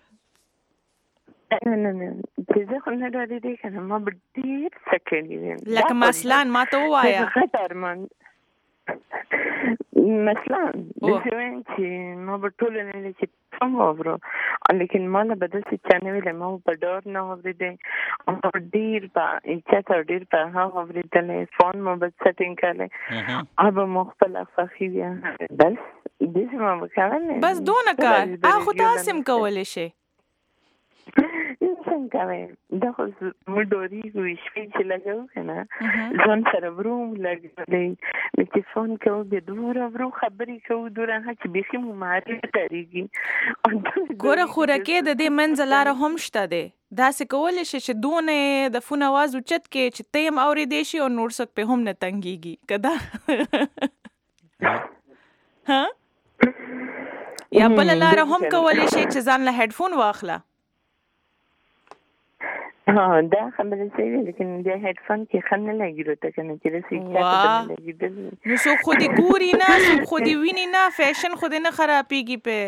نه چې زه خو نه ډارېدې که نه ما به ډېر څه کړي وي لکه مثلا ما ته ووایه مثلا داسې وایم چې ما به ټوله لیلې چې څوم واورو لیکن ما له به داسې چا نه ویلې ما په ډار نه اورېدی ما به ډېر په چت او ډېر په هغه اورېدلی فون مو به سیټینګ کړلی به مو خپله خوښي بیا بس داسې ما به کولی بس دونه کار خو تاسې هم کولی شئ څنګه کوي دا خو موږ ډورېږو شپې چې لګوو که نه ځان سره ورو لګولی چې فون کوو بیا دومره ورو خبرې کوو دومره چې بیخي مو مهارت کارېږي ګوره خوراکې د دې منځه لاره هم شته دی داسې کولی شي چې دونه د فون اواز اوچت کې چې ته هم اورېدی شي او نور څوک پې هم نه تنګېږي که دا یا بله لاره هم کولی شي چې ځان له هیډفون واخله دا خبره صحیح ده لیکن بیا هیډفون کې ښه نه لګي راته که نه چې داسې چاته به نه لګېدل نو څوک خو دې ګوري نه څوک خو دې ویني نه فیشن خو دې نه خرابېږي پې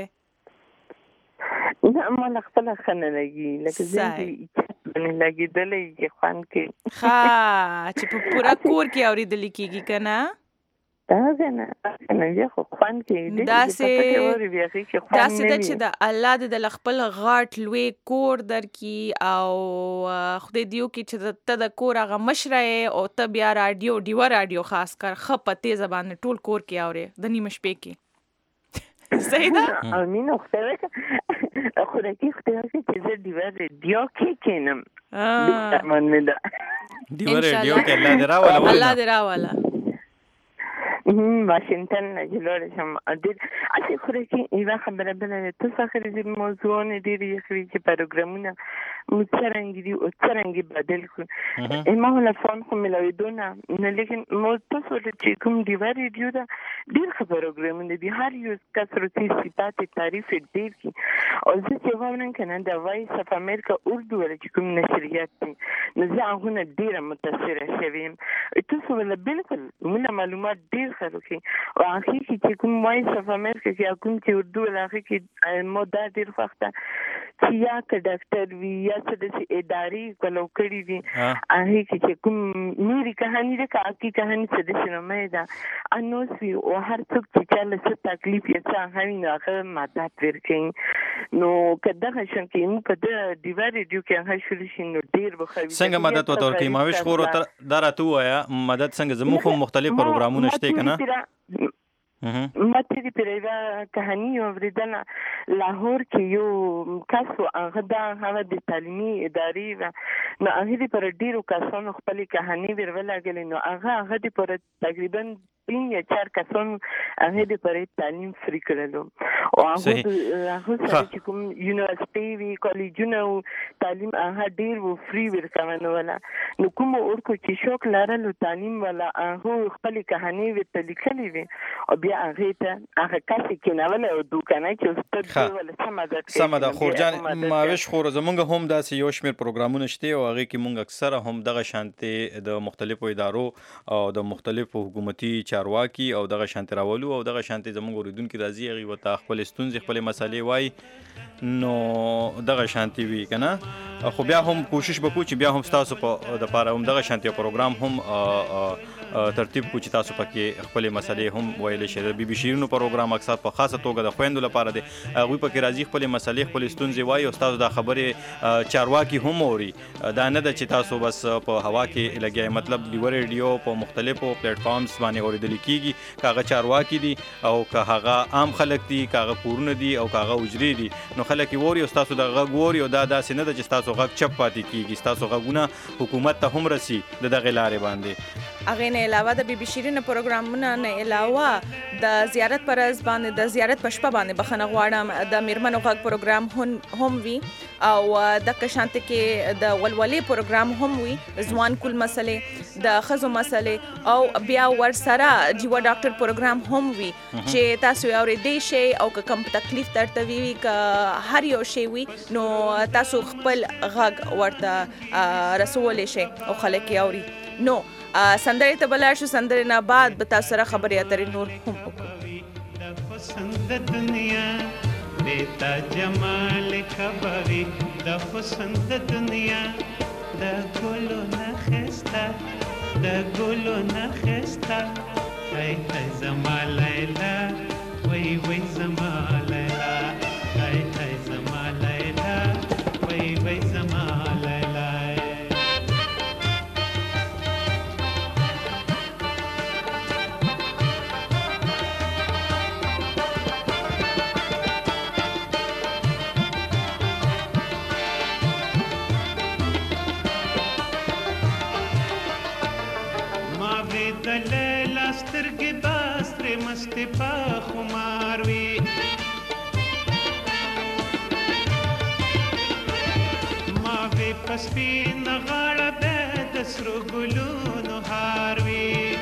نه ما له خپله ښه نه لګي لکه زه چت باندې لګېدلی چې خوند کوي ښه چې په پوره کور کې اورېدلې کېږي که نه داسې ده چې د الله دې د خپل غاټ لوی کور درکړي او خدای دې وکړي چې ته د کور هغه مشره یې او ته بیا راډیو ډیوه راډیو خاص کر ښه په تیزه باندې ټول کور کې اورې د نیمه شپې کې صحیح ده امین خدای خوراکي خدای چې زه ډیوه راډیو کې کینم ډیوه راډیو کې الله دې راوله واشنگتن نه جوړ شم اسی خوري کې یو خبره بل ته څخه دې موضوعونه ډېری یخوي چې پروګرامونه مڅرنګ دي او څرنګ بدل کو ما له فون خو ملوي دونه نه لیکن مو تاسو چې کوم دی ریډیو دا ډېر خبرونه دي هر یو کثرتي صفات تعریف ډېر کی او زه چې وایم کنه دا وایس اف امریکا اردو ول چې کوم نشریات دي نو زه هغه ډېر متاثره شوم تاسو ول بالکل موږ معلومات ډېر خلکو او هغه چې کوم وایس اف امریکا کې کوم چې اردو ول هغه کې مو دا ډېر وخت چې یا که ډاکټر وي یا څه د اداري کلو کړي دي هغه کې کوم نوري کہانی ده کی کہانی څه د شنو ده انو سی او هر څوک چې چاله څه تکلیف یې څه هغه هغه مدد ورکړي نو کله چې موږ کده دیوار ریډیو کې هغه شروع شینو ډیر بخوي څنګه مدد ورکړي ماوش خور دا راته وایا مدد څنګه زموږ مختلف پروګرامونه شته کنه ما تیری پیرا کہانی اوریدل لاهور کې یو کاسو هغه د تعلیمي ادارې نو هغه پر ډیرو کسانو خپل کہانی ورولګل نو هغه پر تقریبا 3 یا 4 کسان هغه د پرې تعلیم فری کړلو او هغه سره چې کوم یونیورسيټي وی کالجونه او تعلیم هغه ډیر و فری ورکوونه ولا نو کوم ورکو چې شوق لرلو تعلیم ولا هغه خپل کہانی وی تلیکلې وی او بیا هغه ته هغه کسې کې نه ولا او دوکانه کې استاد ولا سمه خورجان ماوش خور زمونږ هم داسې یو شمېر پروګرامونه شته او هغه کې مونږ اکثره هم دغه شانتي د مختلفو ادارو او د مختلفو حکومتي چارواکي او دغه شانتي راولو او دغه شانتي زمونږ اوریدونکو راځي هغه وته خپل ستونزې خپل مسالې وای نو دغه شانتي وی کنه خو بیا هم کوشش وکړو چې بیا هم تاسو په د پاره هم دغه شانتي پروګرام هم ترتیب کو چې تاسو پکې خپل مسلې هم ویل شي د بي بي شیرینو پروګرام اکثر په خاصه توګه د خويندو لپاره دی هغه پکې راځي خپل مسلې خپل ستونزې وایي او تاسو د خبرې چارواکي هم اوري دا نه ده چې تاسو بس په هوا کې لګي مطلب لیور ریډیو په مختلفو پلیټ فارمز باندې اوریدل کیږي کاغه چارواکي دي او کاغه عام خلک دي کاغه کورونه دي او کاغه اجري دي نو خلک ووري او تاسو د غږ ووري او دا داسې نه ده چې تاسو غږ چپ پاتې کیږي تاسو غږونه حکومت ته هم رسي د دغه لارې باندې اغه نه علاوه د بي بي شیرینو پروګرامونه نه علاوه د زیارت پر از باندې د زیارت پښپا باندې بخنه غواړم د میرمنو غږ پروګرام هم وی او د کشانت کې د ولولې پروګرام هم وی ځوان کول مسلې د خزو مسلې او بیا ور سره جیوا ډاکټر پروګرام هم وی چې تاسو اورېدې شي او کوم تکلیف درته وی ک هر یو شی وی نو تاسو خپل غږ ورته رسول شي او خلک اوري نو سندره ته بلار شو سندره نه بعد به تاسو سره خبرې اترې نور هم وکړو پسند دنیا دیتا جمال خبري د پسند دنیا د ګلو نه خستا د ګلو نه خستا هاي هاي زما لیلا وای وای زما لیلا هاي هاي زما لیلا وای وای زما لیلا دلیل سترګې باسترې مستې په خمار وي ما وې په سپینه غاړه بیا د سرو ګلونو هار وي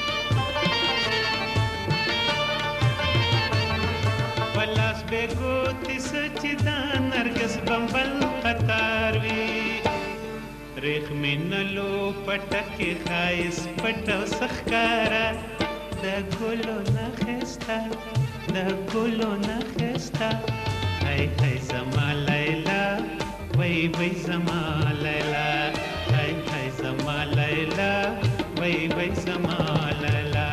په لاس بې ګوتې څه چې دا نرګس بمبل قطار وي ریخ منلو پټکی خایس پټو سخکارا د ګلو نه خستا د ګلو نه خستا هاي هاي زما لیلا وای وای زما لیلا هاي هاي زما لیلا وای وای زما لیلا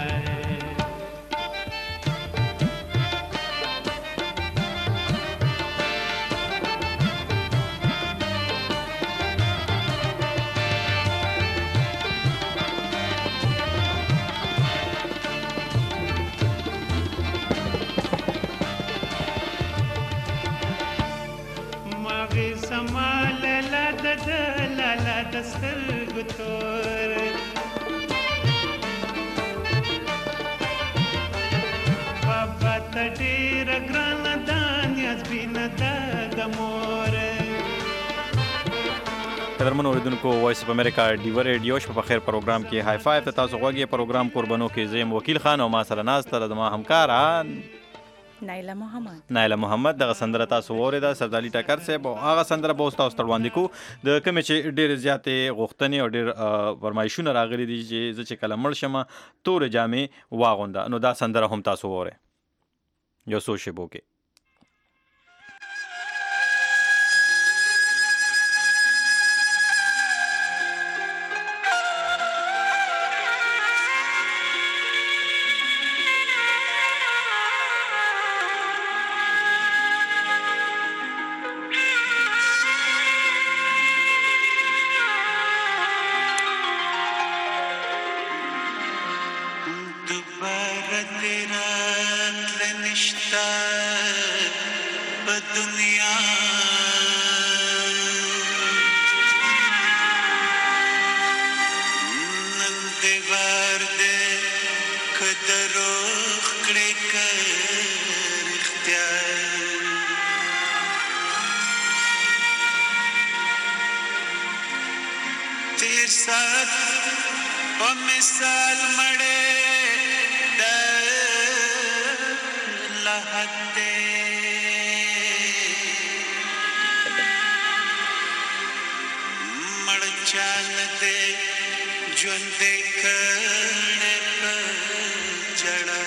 سترګو تور بابا ته ډېره ګرانه ده نیازبینه ده د مور قدرمن اوریدونکو وایس اف امریکا ډیور ریډیو شپه په خیر پروګرام کې هائی فایو ته تاسو غوږی پروګرام قربانو کې زم وکیل خان او ما سره ناست تر د ما همکاران نایله محمد دغه سندره تاسو وریده سردالي ټکر صاحب او هغه سندره به تاسو ته وړاندې کو د کوم چې ډېر زیاتې غوښتنې او ډېر فرمایشونه راغلي دي چې زه چې کله مړ شم تور جامې واغونده نو دا سندره هم تاسو وره یو څو شیبو کې could رښتیا تیر سات په مثال مړې د لحد دی مړ چان دی ژوند دی کړې په جړه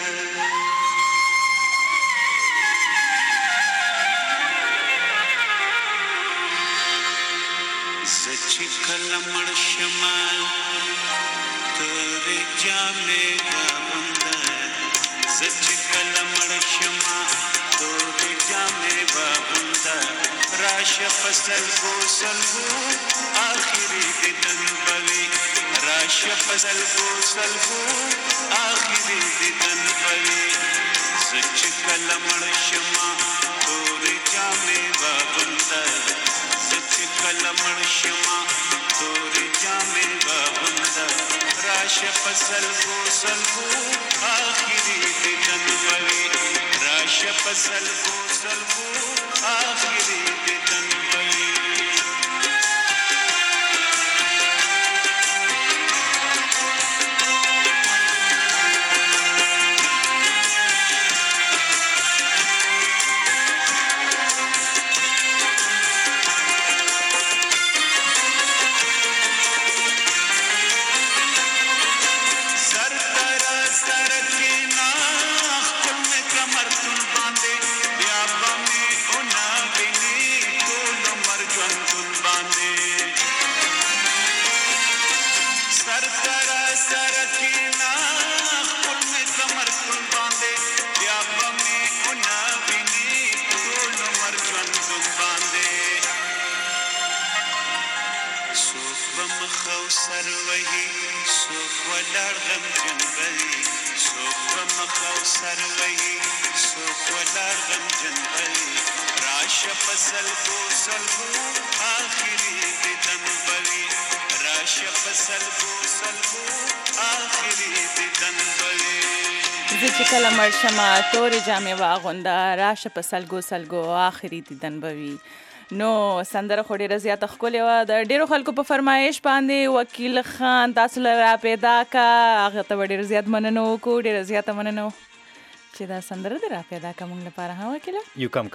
زه چې کله مړ شمه تورې جامې بابنده زه چې کله مړ شمه تورې جامې بابنده راشه په سلګو سلګو آخري دیدن به وي راشه په سلګو سلګو آخري دیدن به وي زه چې کله مړ شمه تورې جامې بابنده زه چې کله مړ شمه تورې جامې بابنده راشه په سلګو سلګو آخري دیدن به وي راشه په سلګو سلګو آخري دیدن به وي چې کله مړ شمه تورې جامې واغونده راشه په سلګو سلګو آخري دیدن به وي. نو سندره خو ډېره زیاته ښکلې وه د ډېرو خلکو په فرمایش باندې وکیل خان تاسو له را پیدا کا هغه ته به ډېر زیات مننه وکړو ډېره زیاته مننه چې دا سندره دې را پیدا کا موږ لپاره ها وکیله یو کم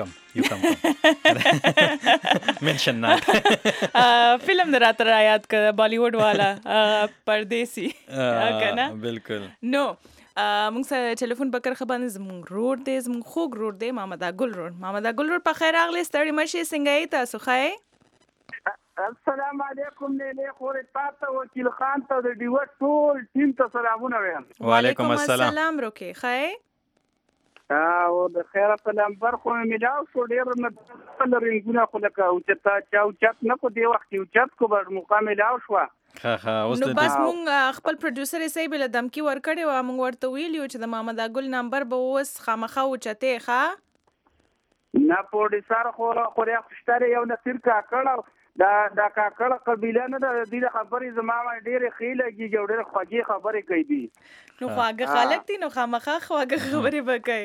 منشن نات فلم دې راته را یاد کړه بالیوډ والا پردیسی کنه بالکل. نو مونږ سره ټلیفون په کرخه باندې زموږ رور دی زموږ خوږ رور دی محمد ګل رور په خیر راغلی ستړي مشي څنګه یې تاسو ښه السلام علیکم نیلې خورې تاسو وکیل خان ته د ډیو ټول ټیم ته سلامونه وایم. وعلیکم السلام روکي ښه او د خیره په نمبر خو ملاو شو ډیر نه رنګونه خو لکه او چت نه کو دی وخت یو چت کو بر مقام ملاو شو نو بس مونږ خپل پروډوسر یې صاحب له دمکی ورکړی و مونږ ورته ویلیو چې د محمد ګل نمبر به اوس خامخا اوچته ښه نه پروډوسر خو خوشتره یو نصیر کاکړ دا کاکړ قبیله نه د دې خبرې زما ډېرې خېلګي جوړې خوږې خبرې کوي دي نو خواږه خلک دي نو خامخا خواږه خبرې وکړي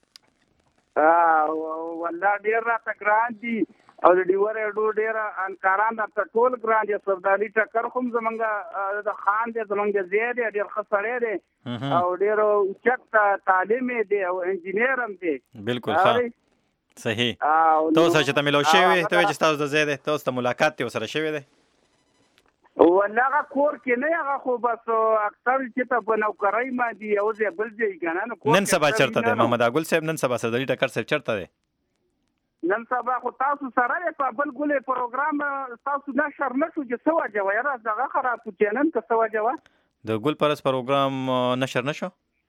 والله ډېر راته ګران دي او د ډیور ډېر انکاران د ټول ګران دي سرداري ټکر هم زمونږ د خان دي زمونږ زیات ډېر خسرې دي او ډېر چت تعلیم دي او انجینیر هم دي بالکل صحیح تاسو چې تاسو شوي ته چې تاسو د زیاده تاسو ته ملاقات ته سره شوي دي ولغه کور کې نه هغه خو بس اکثر چې ته په نوکرۍ باندې او ځای بل ځای کنه نن سبا چرته دی محمد ګل صاحب نن سبا سرداری ټکر صاحب چرته دی نن سبا خو تاسو سره په بل ګلې پروګرام تاسو نشر نشو چې سوا جوه یاره دغه خراب چینن که سوا جوه د ګل پرس پروګرام نشر نشو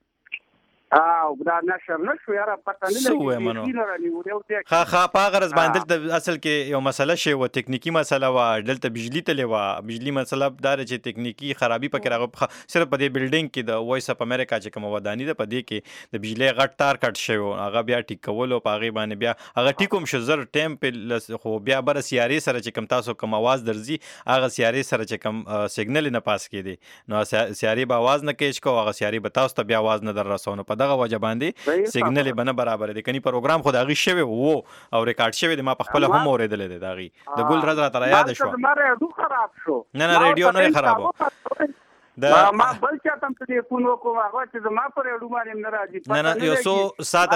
دا نشر نشو یاره پته نه لګي ښه په غرض باندې د اصل کې یو مسله شی و ټکنیکی مسله و دلته بجلی تلې و بجلی مسله دار چې ټکنیکی خرابي پکې راغله صرف په دې بلډینګ کې د وایس اف امریکا چې کوم ودانی ده په دې کې د بجلی غټ تار کټ شوی هغه بیا ټیک کول او پاغي باندې بیا هغه ټیکوم شزر ټیم په خو بیا بر سیاري سره چې کوم تاسو کوم आवाज درځي هغه سیاري سره چې کوم سیګنل نه پاس کړي نو سیاري به आवाज نه کېچ کو هغه سیاري به تاسو ته بیا आवाज نه در رسونه دغه وجه باندې سیګنل به نه برابر دی کني پروګرام خو د هغې شوی وو او ریکارډ شوی دی ما په خپله هم اورېدلی دی د هغې د ګل رز راته رایاده شوه نه ریډیو نه خرابه ما بل چاته هم ټلیفون وکړو هغه چې زما پر اډو باندې نه راځي نه یو څو ساعته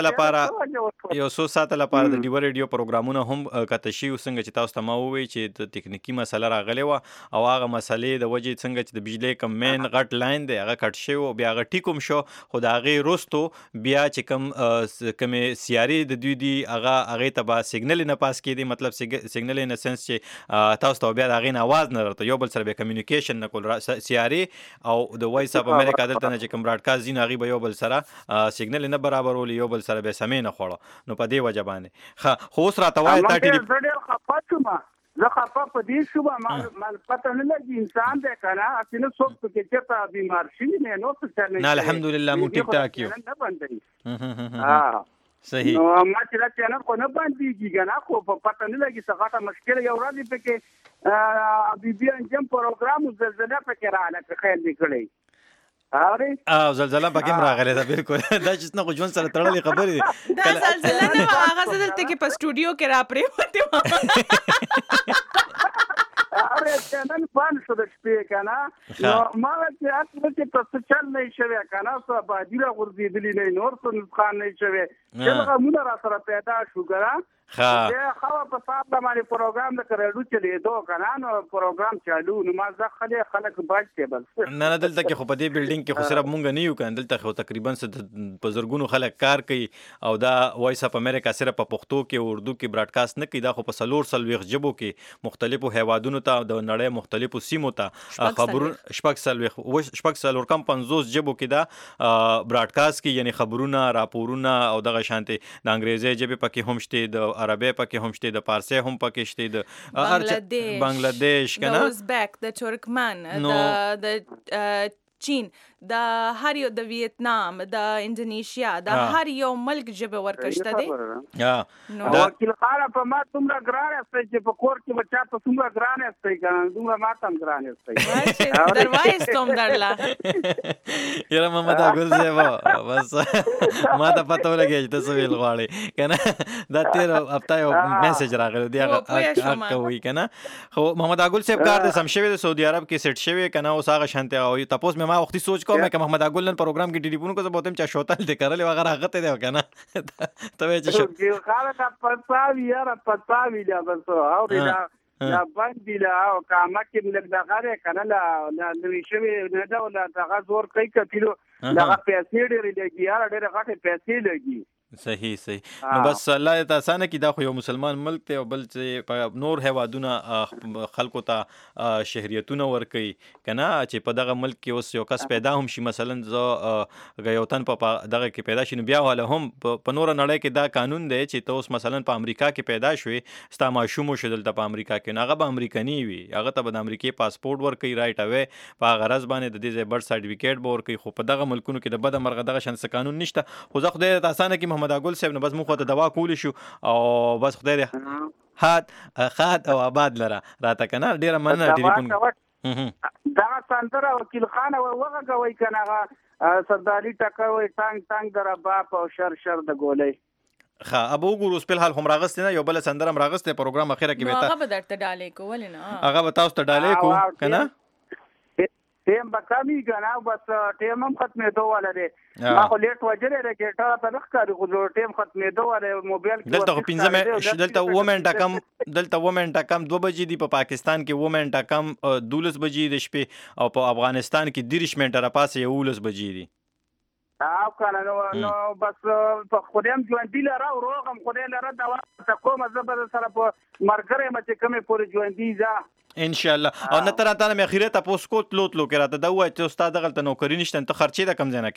لپاره د ډیوه ریډیو پروګرامونه هم کته شي څنګه چې تاسو ته ما ووایي چې د تکنیکي مسله راغلی وه او هغه مسلې د وجې څنګه چې د بجلۍ کم مین غټ لاین دی هغه کټ شوی و بیا هغه ټیک هم شو خو د هغې وروستو بیا چې کومې سیارې د دوی دي هغې ته به سیګنل نه پاس کېدی مطلب سیګنل ان سنس چې تاسو ته بیا د هغې نه آواز نه راته یو بل سره بیا کمیونیکیشن نه کول سیارې او د وایس اپ امریکا دلته نه چې کوم براډکاسټ ځي نو هغې به یو بل سره سیګنل نه برابرولي یو بل سره بیا سمې نه خوړه نو په دې وجه باندې خو اوس راته وایه تا زه خفه په دې شوم ما پته نه لګي انسان دی که نه هسې نه څوک پکې چېرته بیمار شوي نه نو څه نه الحمدلله مونږ ټیک ټاک یو نه بندوي صحیح نو ما چې دا چینل خو نه بندېږي که نه خو په پته نه لګي څه غټه مشکله یو ورځ پکې بي انجم پروګرام زلزله پکې راغله که خیر دې کړی زلزله پکې هم راغلی ده بالکل دا چې نه خو ژوند سره تړلې خبرې دي دا زلزله نه وه هغه زه دلته کې په سټوډیو کې راپرېوتې وم چینل بند شو د شپې که نه نو ما چې اصل کې ته څه چل نه شوی که نه څه آبادي را غورځېدلي نه نور څه نسخان نه شوی چې غمونه را سره پیدا شو که نه خوا په ساعت باندې پروګرام د کریډو چلېدو که نه نو پروګرام چالو نو ما زه خلک باج کې بل نه دلته کې خو په دې بلډینګ کې خو صرف مونږ نه یو که دلته خو تقریبا په زرګونو خلک کار کوي او دا وایس اپ امریکا صرف په پښتو کې اردو کې براډکاسټ نه کوي دا خو په 440 ژبو کې مختلفو هیوادونو ته د نړۍ مختلفو سیمو ته خبرونه شپږ څلور کم 50 ژبو کې دا براډکاسټ کې یعنی خبرونه راپورونه او دغه شانتي د انګریزي ژبې پکې هم شته د عربی پکې هم شته د پارسی هم پکې شته د بنگلاديش کنه د ازبک د ترکمن د چین د هر یو د ویتنام د انډونیشیا د هر یو ملک ژبه ورکشته دی نو وکیل خانه په ما څومره ګران استئ چې په کور کې بچا ته څومره ګران استئ کنه دومره ما ته ګران استئ دروایستم درلا یاره محمد اګل زیبا بس ما ته پته ولګی چې تاسو ویل غواړئ کنه دا تیر هفته یو میسج راغلی دی هغه کوي کنه خو محمد اګل صاحب کار د سم شوی د سعودي عرب کې سیټ شوی کنه اوس هغه شانته او تاسو ما وختي سوچ کوم چې محمد اګل نن پروګرام کې ټلیفون کو زه بوتم چې شوتل دې کړل وغیرہ غته دی کنه ته چې شو خاله کا پتاوی یاره پتاوی دا بس او دا باندې لا او کامه کې لږ د غره کنه لا نوې شوی نه دا ولا دغه زور کوي کپیلو دغه پیسې ډېرې لګي یاره ډېرې غټې پیسې لګي صحیح نو بس الله دې تاسانه کی دا خو یو مسلمان ملک ته او بل چې نور هیوادونه خلکو ته شهریتونه ورکي کنه چې په دغه ملک کې اوس یو کس پیدا هم شي مثلا زه غیوتن په دغه کې پیدا شي نو بیا والا هم په نور نړۍ کې دا قانون دی چې ته اوس مثلا په امریکا کې پیدا شوې ستا ماشوم شدل ته په امریکا کې هغه به امریکایي وي هغه ته به د امریکای پاسپورت ورکي رائټ اوی په غرض باندې د دې برث سرټیفیکیټ به ورکي خو په دغه ملکونو کې د بد مرغه دغه شان قانون نشته خو زه خدای تاسانه کې محمد اګل صاحب نو بس مخ ته دوا کولی شو او بس خدای دې خاد او آباد لره راته کنه ډیره مننه ټلیفون دا سندره وکیل خان وغه کوي کنه سرداری ټکوي ټانګ در باپ او شر د ګولې ابو ګورو سپل حال هم راغست نه یو بل سندره راغسته پروګرام اخیره کې وتا هغه به درته ډالې کول نه هغه به تاسو ته ډالې کو کنه ټیم بکامي کنه بس ټیم هم ختمېدو والا دی ما خو لیټ وجلې راګټا ته نخکاری خو ټیم ختمېدو والا موبایل کې دلته 15 دلته وومنټا کم 2 بجې دی په پاکستان کې وومنټا کم 12 بجې د شپې او په افغانستان کې 30 منټه را پاسه 11 بجې دی کنه نو بس په خودم ژوند دی لاره او روغم خدای لاره دا کوم زبر سره په مرګره مچ کمه پورې ژوند دی ځا ان شاء الله او نه تر اتانه مې اخیره تاسو کو تلو کراته دا وای چې استاد غلطه نوکری نشته ته خرچې د کم ځنه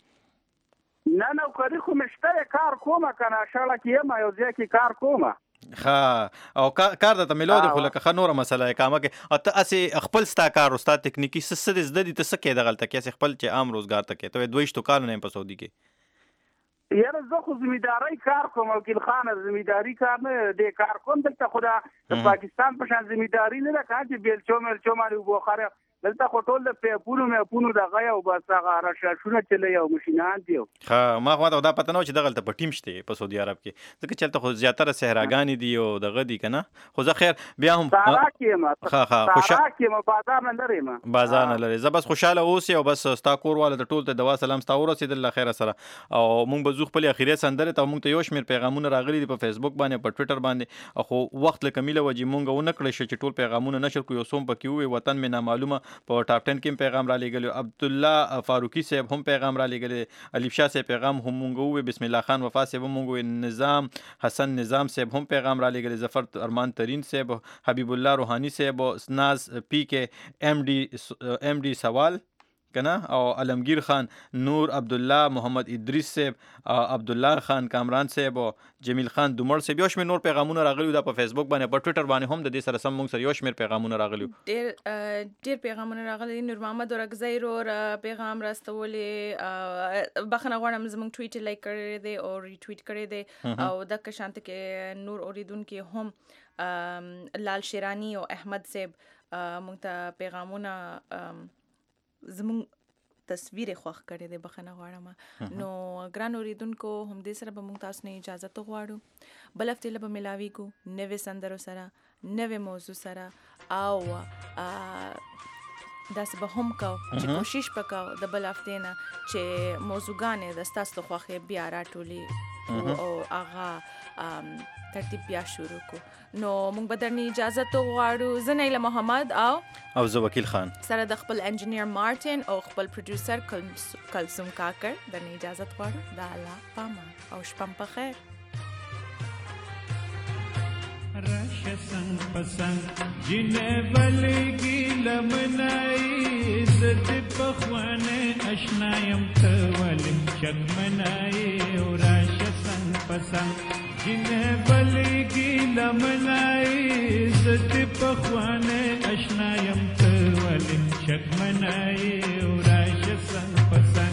کې نه نوکری خو مشته کار کومه کنه شاله کې ما یو ځکه کار کومه او کار د تملو د خو لکه خنوره مسله کامه کې اته اسی خپل ستا کار استاد تکنیکی سس د دې ته سکه د غلطه کې خپل چې عام روزګار ته کې ته دویشتو کال نه په سعودي کې یاره زه خو زمینداری کار کوم وکیل خان زمینداری کار نه د کار کوم دلته خدا د پاکستان په شان زمینداری نه راکا چې بیل چومل چومالو بوخاره دلته خو ټول د پونو دغه یو بس هغه رشاشونه چلی او ماشینان دي. ښه ما خو دا پته نه و چې دغلته په ټیم شته په سعودي عرب کې ځکه چې هلته خو زیاتره صحراګانې دي او دغه دي که نه خو زه خیر بیا هم صحرا کې یم صحرا کې یم بازار نه لرې یم بازار نه لرې زه بس خوشحاله اوسې او بس ستا کور والا د ټول ته دوا سلام ستا ورسېدل له خیره سره او مونږ به ځو خپلې اخري سندرې ته مونږ ته یو شمېر پیغامونه راغلي دي په فیسبوک باندې په ټویټر باندې خو وخت له کمیله وجې مونږ ونه کړی شو چې ټول پیغامونه نشر کړو یو څوم پکې ووی وطن مې نامعلومه په ټاپ 10 کې پیغام را لېږلی عبدالله فاروقي صاحب هم پیغام را لېږلی الف شاه صاحب پیغام هم مونږ ووی بسم الله خان وفا صاحب هم مونږ ووی نظام حسن نظام صاحب هم پیغام را لېږلی ظفر ارمان ترین صاحب حبیب الله روحانی صاحب ناز پی کې ام ډي سوال کنه او علمگیر خان نور عبدالله محمد ادریس صاحب عبدالله خان کامران صاحب او جمیل خان دومر صاحب یو شمېر نور پیغامونه راغلي دا په فیسبوک باندې په ټویټر باندې هم د دې سره سم موږ سره یو شمېر پیغامونه راغلي ډېر پیغامونه راغلي نور محمد اورګزی ور پیغام راستولې بخښنه غواړم زموږ ټویټ لایک کړی دی او ریټویټ کړی دی او دغه شانته کې نور اوریدونکو هم لال شیرانی او احمد صاحب موږ ته پیغامونه زمون تصویر خوښ کړی دی بخښنه غواړم نو ګران اوریدونکو هم دې سره به موږ تاسو نه اجازه ته غواړو بل هفته له به ملاویږو نوې سندرو سره نوې موضوع سره او داسې به هم کوو چې کوشش وکړو د بل هفتې نه چې موضوعګانې د ستاسو خوښې بیا راټولې او هغه ترتیب بیا شروع کو نو موږ به درنه اجازه ته غواړو زه نیله محمد او زه وکیل خان سره د خپل انجینیر مارټین او خپل پروډوسر کلثوم کاکر درنه اجازه غواړو د الله پامان او شپه په خیر راشه څنګ پسنګ جنې بلګي لمنای زد په خوانه آشنا يم ته ولې شګمنای او راشه څنګ پسنګ جنې بلګي لمنای زد په خوانه آشنا يم ته ولې شګمنای او راشه څنګ پسنګ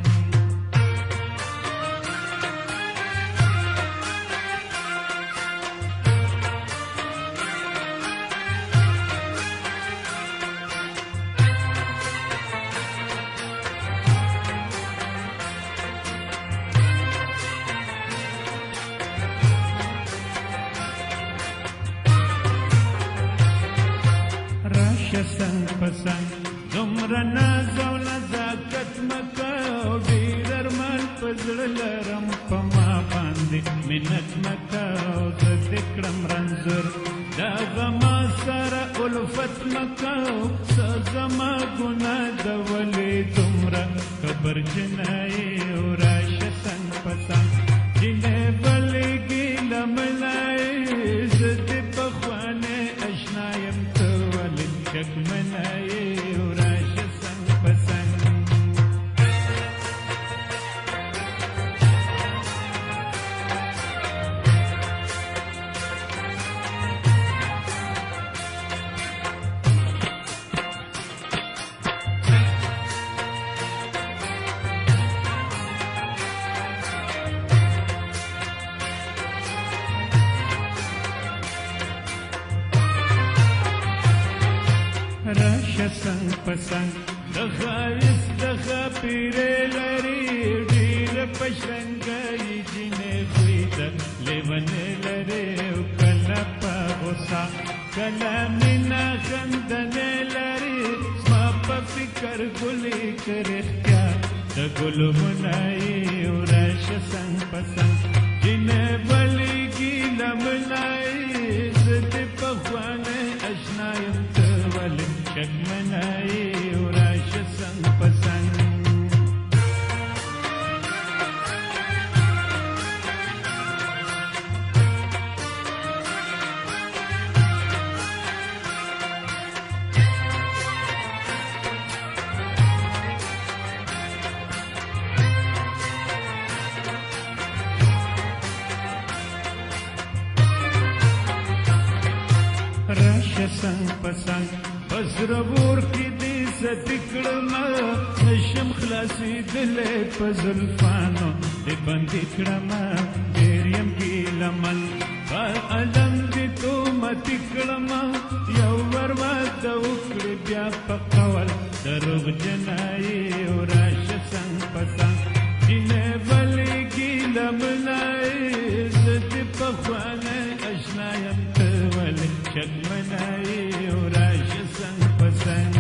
څنګ پسنګ دومره ناز او نزاکت مکو ډېر ارمان په زړه لرم په ما باندې منت مکو زه دې کړم رنځور دا زما سره الفت مکو څه زما ګناه ده ولې دومره خبر جنایي او راشه څنګ پسنګ جنې بلګي لملای زه دې په خوانې اشنا یم ته ولې شګمنای او راشه څنګ پسنګ راشه څنګ پسنګ د ښایست د ښاپیرې لري ډېره په شرنګۍ جینۍ خوی ده لیونۍ لري او کله په غوسه کله مینه خندنۍ لري زما په فکر ګلې که رښتیا د ګلونه یې او راشه څنګ پسنګ جینۍ بلېږي لمنه یې زه دې په خوانۍ اشنا یم ته ولې شګمنای او راشه څنګ پسنګ راشه څنګ پسنګ پزرور کې دې ستې کړمه نشم خلاصېدلی په زلفانو دې بندې کړمه ډېر یم ګیلمن په علم دې تومتې کړمه یو ور واده وکړې بیا په قول دروغ جنای او راشه سنگ پسنگ جینه بلگی لمنای زد پخوانه اشنایم تول شکمنای او راشه سنگ پسنگ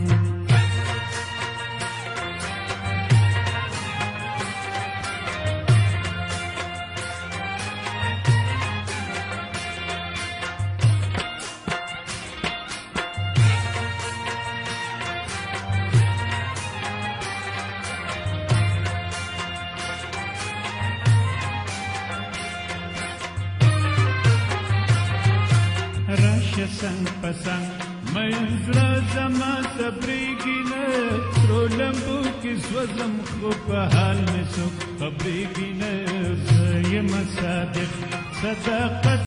سنگ پسنگ منزل زما صبریگی نه ترو لمبو کی سوزم خو په حال می سو خبریگی نه یم صادق صداقت